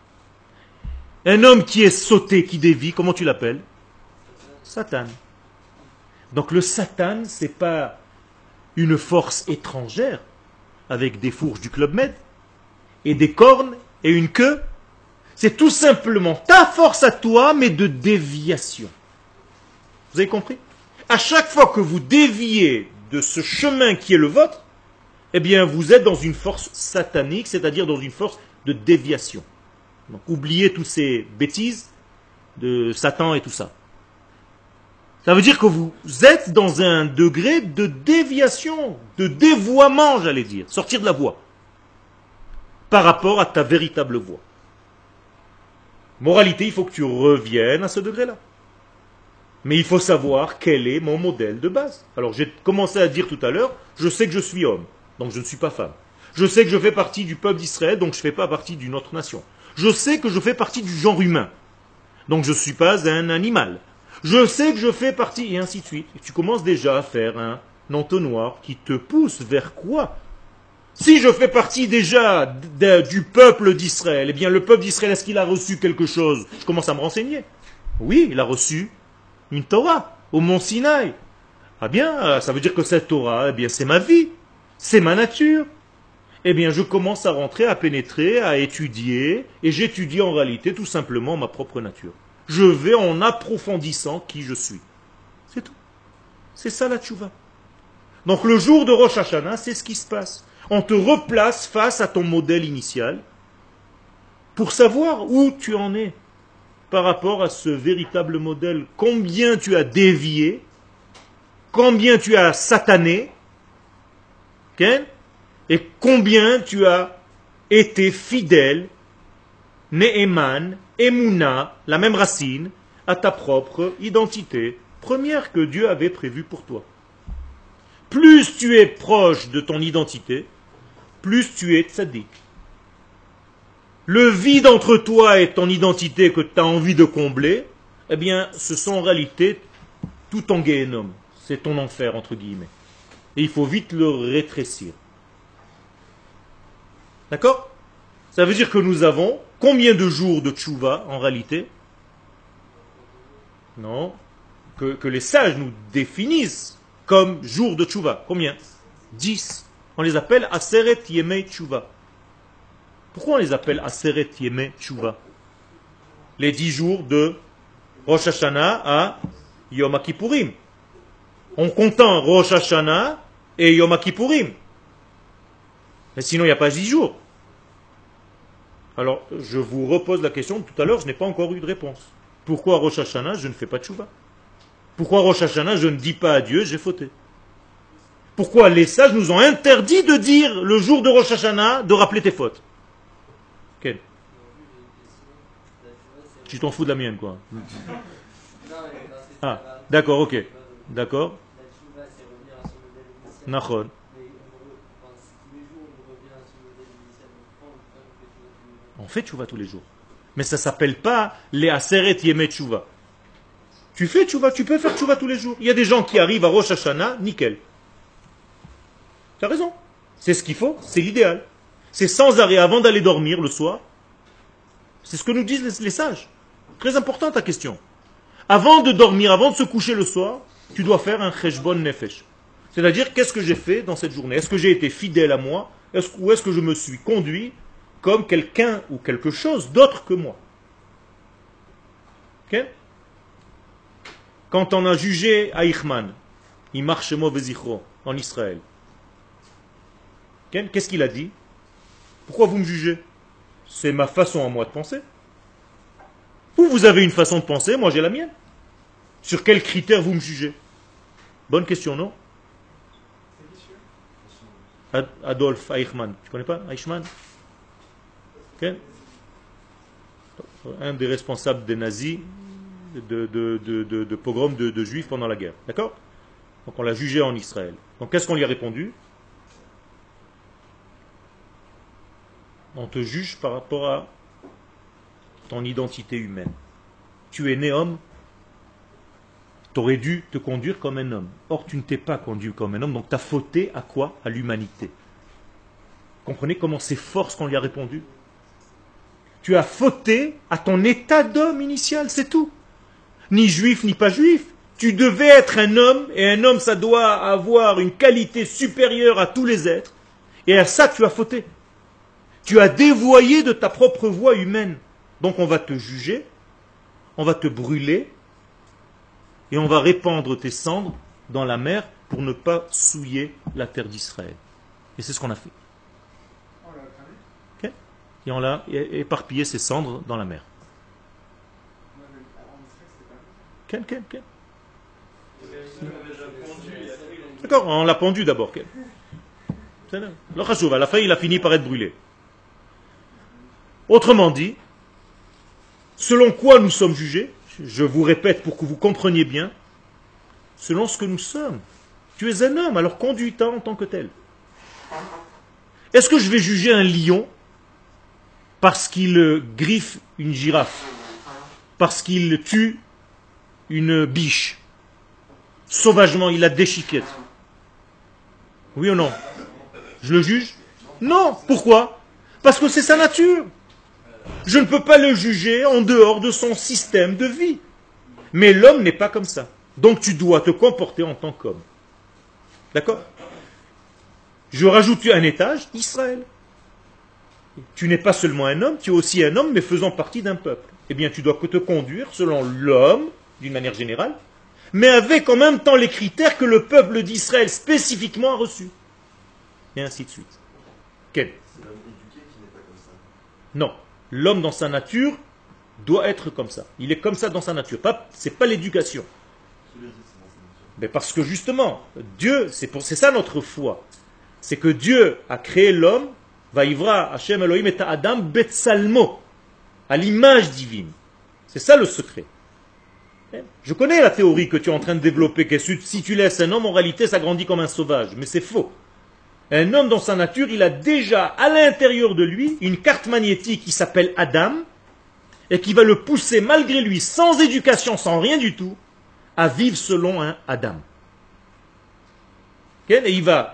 Un homme qui est sauté, qui dévie, comment tu l'appelles? Satan. Donc le Satan, c'est pas une force étrangère avec des fourches du Club Med et des cornes et une queue. C'est tout simplement ta force à toi, mais de déviation. Vous avez compris? À chaque fois que vous déviez de ce chemin qui est le vôtre, eh bien vous êtes dans une force satanique, c'est-à-dire dans une force de déviation. Donc oubliez toutes ces bêtises de Satan et tout ça. Ça veut dire que vous êtes dans un degré de déviation, de dévoiement, j'allais dire, sortir de la voie, par rapport à ta véritable voie. Moralité, il faut que tu reviennes à ce degré-là. Mais il faut savoir quel est mon modèle de base. Alors j'ai commencé à dire tout à l'heure, je sais que je suis homme, donc je ne suis pas femme. Je sais que je fais partie du peuple d'Israël, donc je ne fais pas partie d'une autre nation. Je sais que je fais partie du genre humain, donc je ne suis pas un animal. Je sais que je fais partie, et ainsi de suite. Et tu commences déjà à faire un entonnoir qui te pousse vers quoi? Si je fais partie déjà du peuple d'Israël, eh bien le peuple d'Israël, est-ce qu'il a reçu quelque chose? Je commence à me renseigner. Oui, il a reçu une Torah au mont Sinaï. Ah bien, ça veut dire que cette Torah, eh bien c'est ma vie, c'est ma nature. Eh bien je commence à rentrer, à pénétrer, à étudier, et j'étudie en réalité tout simplement ma propre nature. Je vais en approfondissant qui je suis. C'est tout. C'est ça la tchouva. Donc le jour de Rosh Hashanah, c'est ce qui se passe. On te replace face à ton modèle initial pour savoir où tu en es par rapport à ce véritable modèle. Combien tu as dévié, combien tu as satané, okay, et combien tu as été fidèle, Ne'eman, Emouna, la même racine, à ta propre identité première que Dieu avait prévue pour toi. Plus tu es proche de ton identité, plus tu es tzaddik. Le vide entre toi et ton identité que tu as envie de combler, eh bien, ce sont en réalité tout ton guéhénom. C'est ton enfer, entre guillemets. Et il faut vite le rétrécir. D'accord? Ça veut dire que nous avons combien de jours de tchouva en réalité? Non. Que les sages nous définissent comme jours de tchouva. Combien? 10. On les appelle Aseret Yemei Tchouva. Pourquoi on les appelle Aseret Yemei Tchouva? Les 10 jours de Rosh Hashanah à Yom Kippourim. On comptant Rosh Hashanah et Yom Kippourim. Mais sinon, il n'y a pas 10 jours. Alors, je vous repose la question. Tout à l'heure, je n'ai pas encore eu de réponse. Pourquoi Rosh Hashanah, je ne fais pas de tchouva? Pourquoi Rosh Hashanah, je ne dis pas à Dieu, j'ai fauté? Pourquoi les sages nous ont interdit de dire le jour de Rosh Hashanah, de rappeler tes fautes? Quel? Tu t'en fous de la mienne, quoi. Ah, d'accord, ok. D'accord. Nachon. On fait tchouva tous les jours. Mais ça ne s'appelle pas les Aseret Yemei Tchouva. Tu fais tchouva, tu peux faire tchouva tous les jours. Il y a des gens qui arrivent à Rosh Hashanah, nickel. Tu as raison. C'est ce qu'il faut, c'est l'idéal. C'est sans arrêt avant d'aller dormir le soir. C'est ce que nous disent les sages. Très important ta question. Avant de dormir, avant de se coucher le soir, tu dois faire un cheshbon nefesh. C'est-à-dire, qu'est-ce que j'ai fait dans cette journée? Est-ce que j'ai été fidèle à moi? Ou est-ce que je me suis conduit comme quelqu'un ou quelque chose d'autre que moi? Okay? Quand on a jugé Eichmann, Imar Shemo Vezichro, en Israël, okay? Qu'est-ce qu'il a dit? Pourquoi vous me jugez? C'est ma façon à moi de penser. Vous avez une façon de penser, moi j'ai la mienne. Sur quels critères vous me jugez? Bonne question, non? C'est qui celui-là? Adolf Eichmann. Tu connais pas Eichmann? Ok. Un des responsables des nazis de pogrom de juifs pendant la guerre. D'accord? Donc on l'a jugé en Israël. Donc qu'est-ce qu'on lui a répondu? On te juge par rapport à ton identité humaine. Tu es né homme, tu aurais dû te conduire comme un homme. Or, tu ne t'es pas conduit comme un homme, donc tu as fauté à quoi? À l'humanité. Comprenez comment c'est fort ce qu'on lui a répondu? Tu as fauté à ton état d'homme initial, c'est tout. Ni juif, ni pas juif. Tu devais être un homme, et un homme, ça doit avoir une qualité supérieure à tous les êtres. Et à ça, tu as fauté. Tu as dévoyé de ta propre voie humaine. Donc on va te juger, on va te brûler, et on va répandre tes cendres dans la mer pour ne pas souiller la terre d'Israël. Et c'est ce qu'on a fait. On l'a cramé. Okay? Et on a éparpillé ces cendres dans la mer. Moi, en Israël, c'est pas. Quel. D'accord, on l'a pendu d'abord. Le chashouv, à la fin, il a fini par être brûlé. Autrement dit, selon quoi nous sommes jugés, je vous répète pour que vous compreniez bien, selon ce que nous sommes. Tu es un homme, alors conduis-toi en tant que tel. Est-ce que je vais juger un lion parce qu'il griffe une girafe, parce qu'il tue une biche, sauvagement, il la déchiquette? Oui ou non? Je le juge? Non. Pourquoi? Parce que c'est sa nature. Je ne peux pas le juger en dehors de son système de vie. Mais l'homme n'est pas comme ça. Donc tu dois te comporter en tant qu'homme. D'accord? Je rajoute un étage, Israël. Tu n'es pas seulement un homme, tu es aussi un homme, mais faisant partie d'un peuple. Eh bien, tu dois te conduire selon l'homme, d'une manière générale, mais avec en même temps les critères que le peuple d'Israël spécifiquement a reçus. Et ainsi de suite. Quel? C'est l'homme éduqué qui n'est pas comme ça. Non. L'homme dans sa nature doit être comme ça. Il est comme ça dans sa nature. C'est pas l'éducation. Qui le dit, c'est dans sa nature. Mais parce que justement, Dieu, c'est ça notre foi. C'est que Dieu a créé l'homme, Vaïvra Hashem Elohim et Adam Betsalmo, à l'image divine. C'est ça le secret. Je connais la théorie que tu es en train de développer, que si tu laisses un homme, en réalité, ça grandit comme un sauvage. Mais c'est faux. Un homme dans sa nature, il a déjà à l'intérieur de lui une carte magnétique qui s'appelle Adam et qui va le pousser malgré lui, sans éducation, sans rien du tout, à vivre selon un Adam. Okay? Et il va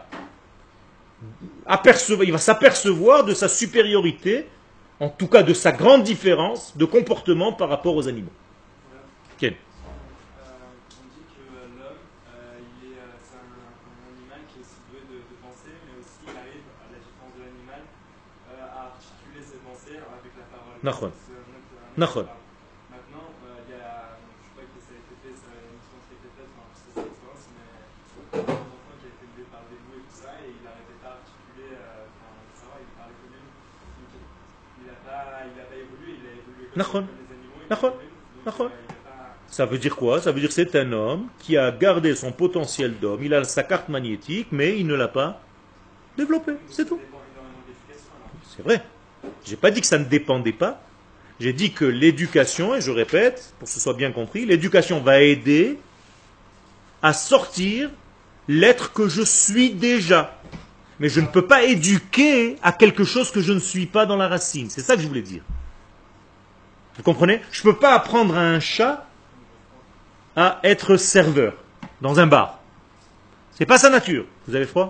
s'apercevoir de sa supériorité, en tout cas de sa grande différence de comportement par rapport aux animaux. Okay. On dit que l'homme, c'est un animal qui est aussi doué de penser, mais aussi il arrive, à la différence de l'animal, à articuler ses pensées avec la parole. Nachon. C'est un autre Nachon. parle. Maintenant, il y a, je crois que ça a été fait, ça a une mission qui a été faite, enfin, je sais pas l'expérience, mais un enfant qui a été élevé par des loups et tout ça, et il n'arrivait pas à articuler, ça va, il parlait comme lui. Il n'a pas évolué, il a évolué Nachon. comme les animaux. Nachon. Nachon. Ça veut dire quoi? Ça veut dire que c'est un homme qui a gardé son potentiel d'homme, il a sa carte magnétique, mais il ne l'a pas développé, c'est tout. C'est vrai. Je n'ai pas dit que ça ne dépendait pas. J'ai dit que l'éducation, et je répète, pour que ce soit bien compris, l'éducation va aider à sortir l'être que je suis déjà. Mais je ne peux pas éduquer à quelque chose que je ne suis pas dans la racine. C'est ça que je voulais dire. Vous comprenez? Je ne peux pas apprendre à un chat à être serveur dans un bar. C'est pas sa nature. Vous avez froid?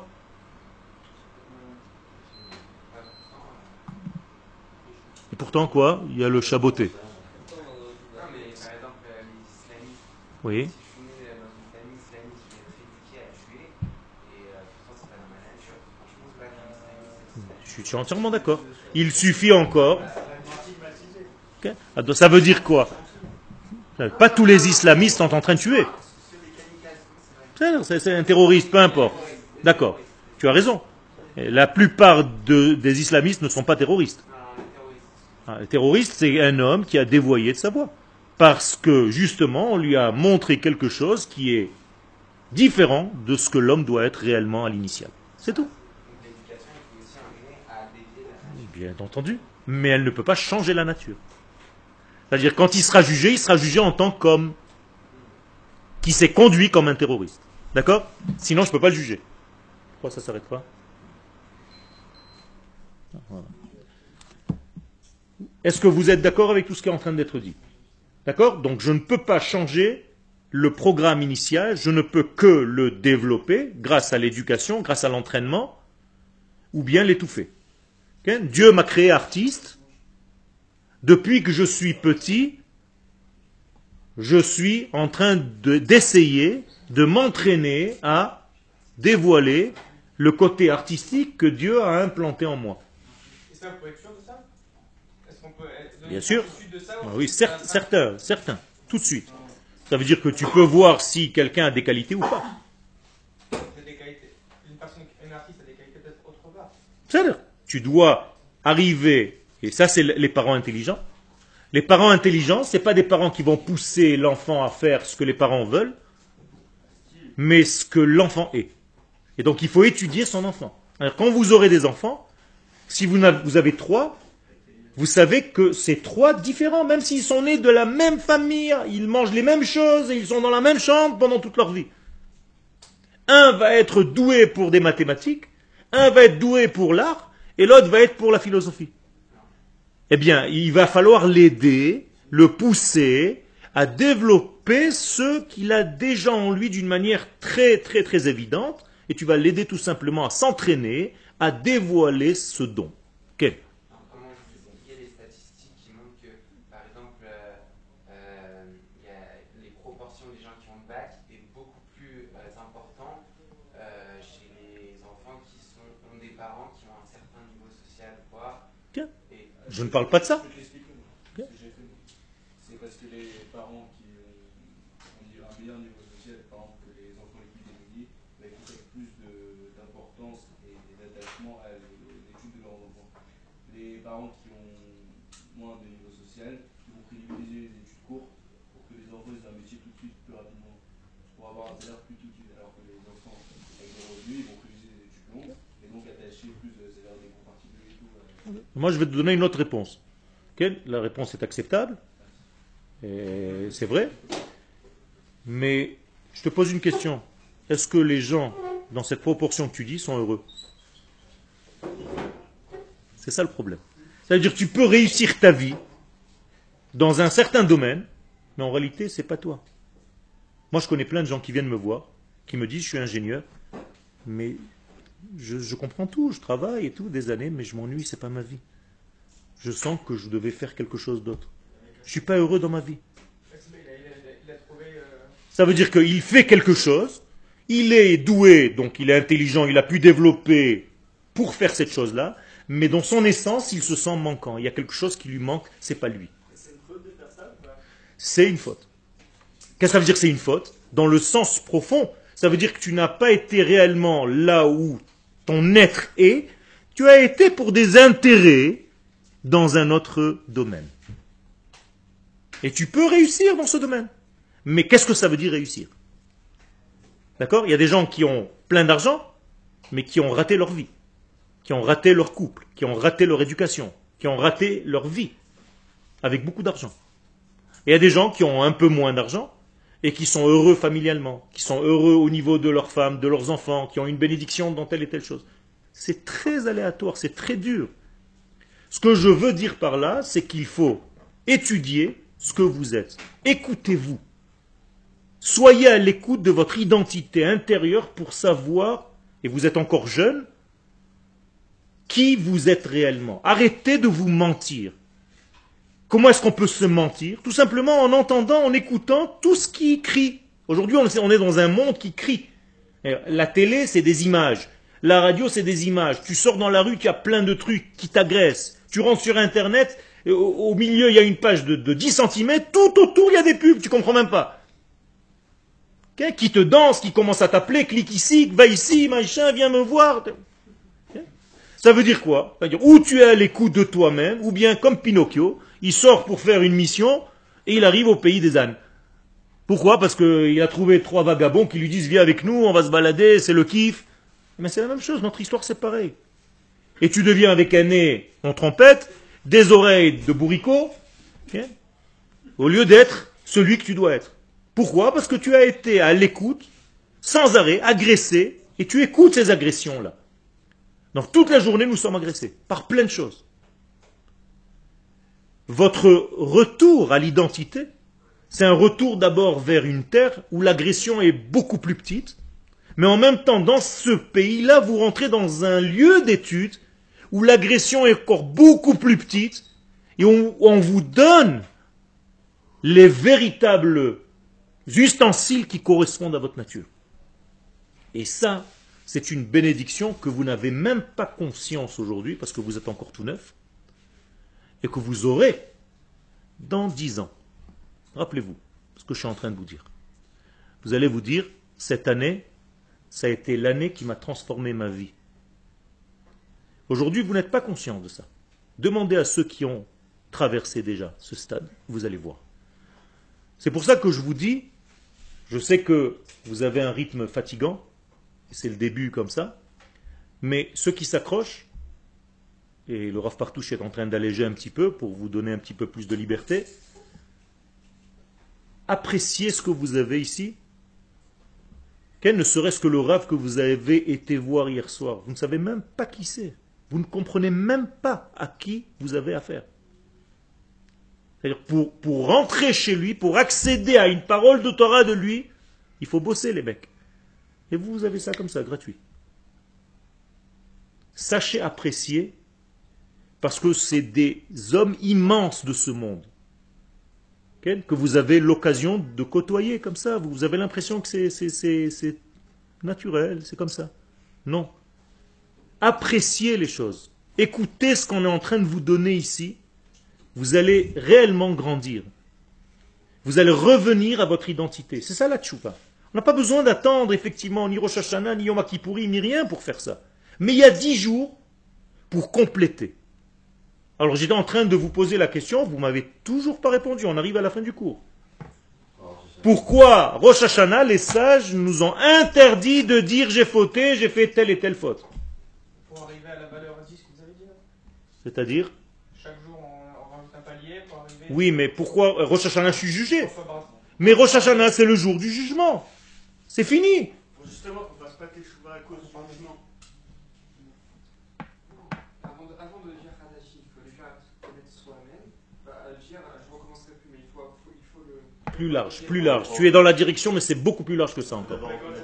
Et pourtant quoi? Il y a le chat botté. Non, mais par exemple, les islamistes, Oui. si je suis né dans une famille islamiste, je vais être éduqué à tuer, et pourtant c'est pas dans ma nature. Franchement, c'est pas dans l'islamiste. Je suis entièrement d'accord. Il suffit encore. Okay. Ça veut dire quoi? Pas tous les islamistes sont en train de tuer. C'est un terroriste, peu importe. D'accord. Tu as raison. Et la plupart des islamistes ne sont pas terroristes. Les terroristes, c'est un homme qui a dévoyé de sa voie. Parce que justement, on lui a montré quelque chose qui est différent de ce que l'homme doit être réellement à l'initial. C'est tout. Donc l'éducation, il faut aussi amener à dévier la nature. Bien entendu. Mais elle ne peut pas changer la nature. C'est-à-dire, quand il sera jugé en tant qu'homme qui s'est conduit comme un terroriste. D'accord? Sinon, je ne peux pas le juger. Pourquoi ça ne s'arrête pas? Voilà. Est-ce que vous êtes d'accord avec tout ce qui est en train d'être dit? D'accord? Donc je ne peux pas changer le programme initial, je ne peux que le développer grâce à l'éducation, grâce à l'entraînement, ou bien l'étouffer. Okay? Dieu m'a créé artiste. Depuis que je suis petit, je suis en train d'essayer de m'entraîner à dévoiler le côté artistique que Dieu a implanté en moi. Et ça, on peut être sûr de ça? Est-ce qu'on peut donner Bien sûr. une suite de ça? Ah oui, certains, tout de suite. Ça veut dire que tu peux voir si quelqu'un a des qualités ou pas. C'est des qualités. Une artiste a des qualités peut-être autre part. C'est-à-dire, tu dois arriver, et ça c'est les parents intelligents. Les parents intelligents, ce n'est pas des parents qui vont pousser l'enfant à faire ce que les parents veulent, mais ce que l'enfant est. Et donc il faut étudier son enfant. Alors, quand vous aurez des enfants, si vous avez 3, vous savez que c'est 3 différents, même s'ils sont nés de la même famille, ils mangent les mêmes choses et ils sont dans la même chambre pendant toute leur vie. Un va être doué pour des mathématiques, un va être doué pour l'art, et l'autre va être pour la philosophie. Eh bien, il va falloir l'aider, le pousser à développer ce qu'il a déjà en lui d'une manière très très très évidente, et tu vas l'aider tout simplement à s'entraîner, à dévoiler ce don. Quel? Alors, comment je vous dis, il y a des statistiques qui montrent que, par exemple, il y a les proportions des gens qui ont le bac est beaucoup plus important chez les enfants qui ont des parents qui ont un certain niveau social, voire. Tiens. Et, Je ne parle pas de ça. Je t'explique ce que j'ai fait. C'est parce que les parents qui ont on dirait, un meilleur niveau social, par exemple, que les enfants les plus démunis, bah, ils consacrent plus d'importance et d'attachement à l'étude de leurs enfants. Les parents qui ont moins de niveau social, ils vont privilégier les études courtes pour que les enfants aient un métier tout de suite, plus rapidement, pour avoir un salaire plus tout de suite. Alors que les enfants avec des revenus, ils vont privilégier les études longues et donc attacher plus de salaire des cours particuliers et tout. Moi, je vais te donner une autre réponse. Ok? La réponse est acceptable, et c'est vrai, mais je te pose une question. Est-ce que les gens, dans cette proportion que tu dis, sont heureux? C'est ça le problème. C'est-à-dire que tu peux réussir ta vie dans un certain domaine, mais en réalité, c'est pas toi. Moi, je connais plein de gens qui viennent me voir, qui me disent, je suis ingénieur, mais je comprends tout, je travaille et tout, des années, mais je m'ennuie, c'est pas ma vie. Je sens que je devais faire quelque chose d'autre. Je suis pas heureux dans ma vie. Il a trouvé. Ça veut dire qu'il fait quelque chose, il est doué, donc il est intelligent, il a pu développer pour faire cette chose-là, mais dans son essence, il se sent manquant. Il y a quelque chose qui lui manque, c'est pas lui. C'est une faute de faire ça ou pas? C'est une faute. Qu'est-ce que ça veut dire que c'est une faute? Dans le sens profond, ça veut dire que tu n'as pas été réellement là où ton être est, tu as été pour des intérêts dans un autre domaine. Et tu peux réussir dans ce domaine. Mais qu'est-ce que ça veut dire réussir? D'accord? Il y a des gens qui ont plein d'argent, mais qui ont raté leur vie, qui ont raté leur couple, qui ont raté leur éducation, qui ont raté leur vie, avec beaucoup d'argent. Et il y a des gens qui ont un peu moins d'argent, et qui sont heureux familialement, qui sont heureux au niveau de leur femme, de leurs enfants, qui ont une bénédiction dans telle et telle chose. C'est très aléatoire, c'est très dur. Ce que je veux dire par là, c'est qu'il faut étudier ce que vous êtes. Écoutez-vous. Soyez à l'écoute de votre identité intérieure pour savoir, et vous êtes encore jeune, qui vous êtes réellement. Arrêtez de vous mentir. Comment est-ce qu'on peut se mentir? Tout simplement en entendant, en écoutant tout ce qui crie. Aujourd'hui, on est dans un monde qui crie. La télé, c'est des images. La radio, c'est des images. Tu sors dans la rue, tu as plein de trucs qui t'agressent. Tu rentres sur Internet, au milieu, il y a une page de 10 cm, tout autour, il y a des pubs, tu comprends même pas. Okay? Qui te danse, qui commence à t'appeler, clique ici, va ici, machin, viens me voir. Okay? Ça veut dire quoi? C'est-à-dire, ou tu es à l'écoute de toi-même, ou bien, comme Pinocchio, il sort pour faire une mission, Et il arrive au pays des ânes. Pourquoi? Parce qu'il a trouvé 3 vagabonds qui lui disent viens avec nous, on va se balader, c'est le kiff. Mais c'est la même chose, notre histoire c'est pareil. Et tu deviens avec un nez en trompette, des oreilles de bourricot, ok, au lieu d'être celui que tu dois être. Pourquoi? Parce que tu as été à l'écoute, sans arrêt, agressé, et tu écoutes ces agressions-là. Donc toute la journée, nous sommes agressés, par plein de choses. Votre retour à l'identité, c'est un retour d'abord vers une terre où l'agression est beaucoup plus petite, mais en même temps, dans ce pays-là, vous rentrez dans un lieu d'étude où l'agression est encore beaucoup plus petite, et où on vous donne les véritables ustensiles qui correspondent à votre nature. Et ça, c'est une bénédiction que vous n'avez même pas conscience aujourd'hui, parce que vous êtes encore tout neuf, et que vous aurez dans 10 ans. Rappelez-vous ce que je suis en train de vous dire. Vous allez vous dire, cette année, ça a été l'année qui m'a transformé ma vie. Aujourd'hui, vous n'êtes pas conscient de ça. Demandez à ceux qui ont traversé déjà ce stade, vous allez voir. C'est pour ça que je vous dis, je sais que vous avez un rythme fatigant, c'est le début comme ça, mais ceux qui s'accrochent, et le Rav Partouche est en train d'alléger un petit peu pour vous donner un petit peu plus de liberté, appréciez ce que vous avez ici, ne serait-ce que le Rav que vous avez été voir hier soir. Vous ne savez même pas qui c'est. Vous ne comprenez même pas à qui vous avez affaire. C'est-à-dire, pour rentrer chez lui, pour accéder à une parole de Torah de lui, il faut bosser les mecs. Et vous avez ça comme ça, gratuit. Sachez apprécier, parce que c'est des hommes immenses de ce monde, que vous avez l'occasion de côtoyer comme ça. Vous avez l'impression que c'est naturel, c'est comme ça. Non. Appréciez les choses. Écoutez ce qu'on est en train de vous donner ici. Vous allez réellement grandir. Vous allez revenir à votre identité. C'est ça la tchouva. On n'a pas besoin d'attendre effectivement ni Rosh Hashanah, ni Yom Kippourim, ni rien pour faire ça. Mais il y a 10 jours pour compléter. Alors j'étais en train de vous poser la question, vous m'avez toujours pas répondu, on arrive à la fin du cours. Pourquoi Rosh Hashanah, les sages nous ont interdit de dire j'ai fauté, j'ai fait telle et telle faute? Pour arriver à la valeur 10 que vous avez dit là. C'est-à-dire? Chaque jour on rajoute un palier pour arriver. Oui, mais pourquoi Rosh Hashanah je suis jugé? Mais Rosh Hashanah c'est le jour du jugement. C'est fini. Justement, qu'on ne fasse pas teshuva à cause du jugement. Avant de dire Hadashi, il faut déjà connaître soi-même. Dire, je ne recommencerai plus, mais il faut le... Plus large, plus large. Tu es dans la direction, mais c'est beaucoup plus large que ça encore.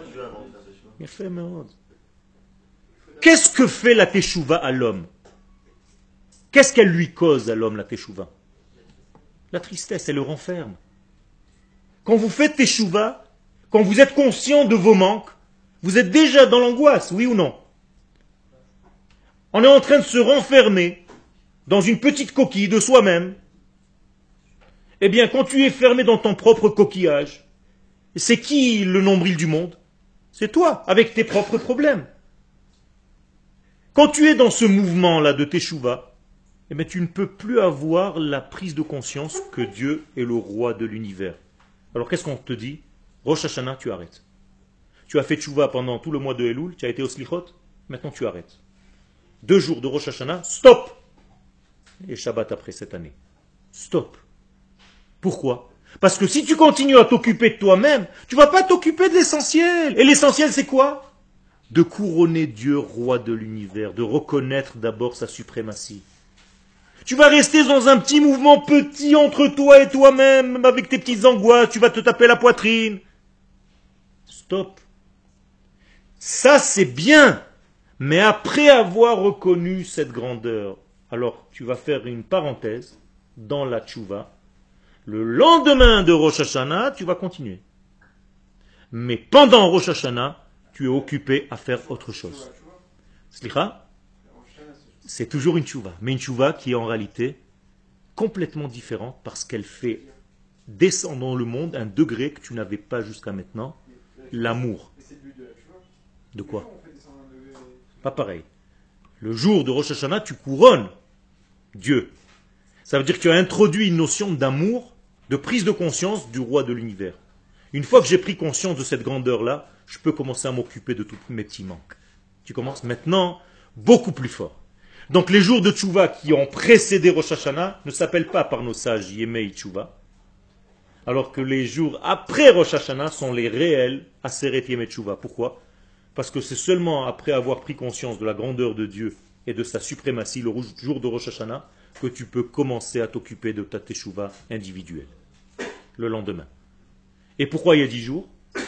Qu'est-ce que fait la teshuva à l'homme? Qu'est-ce qu'elle lui cause à l'homme, la teshuva? La tristesse, elle le renferme. Quand vous faites teshuva, quand vous êtes conscient de vos manques, vous êtes déjà dans l'angoisse, oui ou non? On est en train de se renfermer dans une petite coquille de soi-même. Eh bien, quand tu es fermé dans ton propre coquillage, c'est qui le nombril du monde? C'est toi, avec tes propres problèmes. Quand tu es dans ce mouvement-là de teshuva, eh bien, tu ne peux plus avoir la prise de conscience que Dieu est le roi de l'univers. Alors qu'est-ce qu'on te dit? Rosh Hashanah, tu arrêtes. Tu as fait teshuva pendant tout le mois de Elul, tu as été au Slichot, maintenant tu arrêtes. 2 jours de Rosh Hashanah, stop! Et Shabbat après cette année. Stop. Pourquoi? Parce que si tu continues à t'occuper de toi-même, tu ne vas pas t'occuper de l'essentiel. Et l'essentiel, c'est quoi? De couronner Dieu roi de l'univers, de reconnaître d'abord sa suprématie. Tu vas rester dans un petit mouvement petit entre toi et toi-même, avec tes petites angoisses, tu vas te taper la poitrine. Stop. Ça, c'est bien. Mais après avoir reconnu cette grandeur, alors tu vas faire une parenthèse dans la tchouva. Le lendemain de Rosh Hashanah, tu vas continuer. Mais pendant Rosh Hashanah, tu es occupé à faire autre chose. Slicha, c'est toujours une tchouva, mais une tchouva qui est en réalité complètement différente parce qu'elle fait descendre dans le monde un degré que tu n'avais pas jusqu'à maintenant, l'amour. De quoi? Pas pareil. Le jour de Rosh Hashanah, tu couronnes Dieu. Ça veut dire que tu as introduit une notion d'amour de prise de conscience du roi de l'univers. Une fois que j'ai pris conscience de cette grandeur-là, je peux commencer à m'occuper de tous mes petits manques. Tu commences maintenant beaucoup plus fort. Donc les jours de Tchouva qui ont précédé Rosh Hashanah ne s'appellent pas par nos sages Yemei Tchouva, alors que les jours après Rosh Hashanah sont les réels Aseret Yemei Tchouva. Pourquoi? Parce que c'est seulement après avoir pris conscience de la grandeur de Dieu et de sa suprématie, le jour de Rosh Hashanah, que tu peux commencer à t'occuper de ta Teshuvah individuelle, le lendemain. Et pourquoi il y a 10 jours?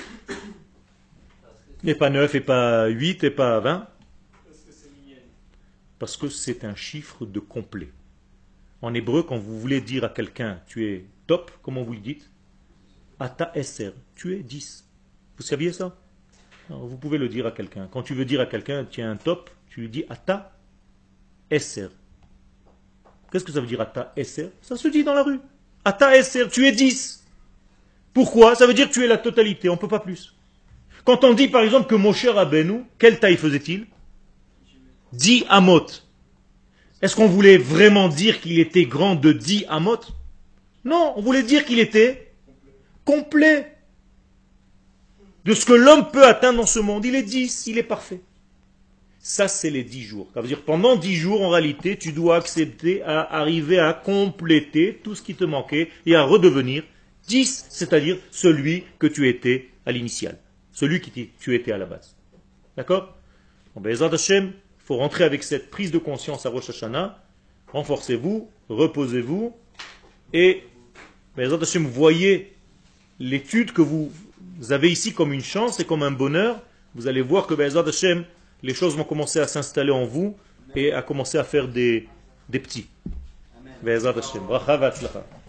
Et pas 9, et pas 8, et pas 20? Parce que c'est mignonne. Parce que c'est un chiffre de complet. En hébreu, quand vous voulez dire à quelqu'un tu es top, comment vous le dites? Ata eser, tu es 10. Vous saviez ça? Alors, vous pouvez le dire à quelqu'un. Quand tu veux dire à quelqu'un tu es un top, tu lui dis Ata eser. Qu'est-ce que ça veut dire Ata eser? Ça se dit dans la rue. Ata eser, tu es 10. Pourquoi? Ça veut dire que tu es la totalité, on ne peut pas plus. Quand on dit par exemple que Moshe Rabbeinu, quelle taille faisait-il? 10 amot. Est-ce qu'on voulait vraiment dire qu'il était grand de 10 amot? Non, on voulait dire qu'il était complet. De ce que l'homme peut atteindre dans ce monde, il est 10, il est parfait. Ça, c'est les 10 jours. Ça veut dire pendant 10 jours, en réalité, tu dois accepter à arriver à compléter tout ce qui te manquait et à redevenir 10, c'est-à-dire celui que tu étais à l'initial, celui qui tu étais à la base. D'accord? Bon, Be'ezrat Hashem, il faut rentrer avec cette prise de conscience à Rosh Hashanah. Renforcez-vous, reposez-vous et Be'ezrat Hashem, voyez l'étude que vous avez ici comme une chance et comme un bonheur. Vous allez voir que Be'ezrat Hashem, les choses vont commencer à s'installer en vous et à commencer à faire des petits. Be'ezrat Hashem. Bracha v'atzlacha.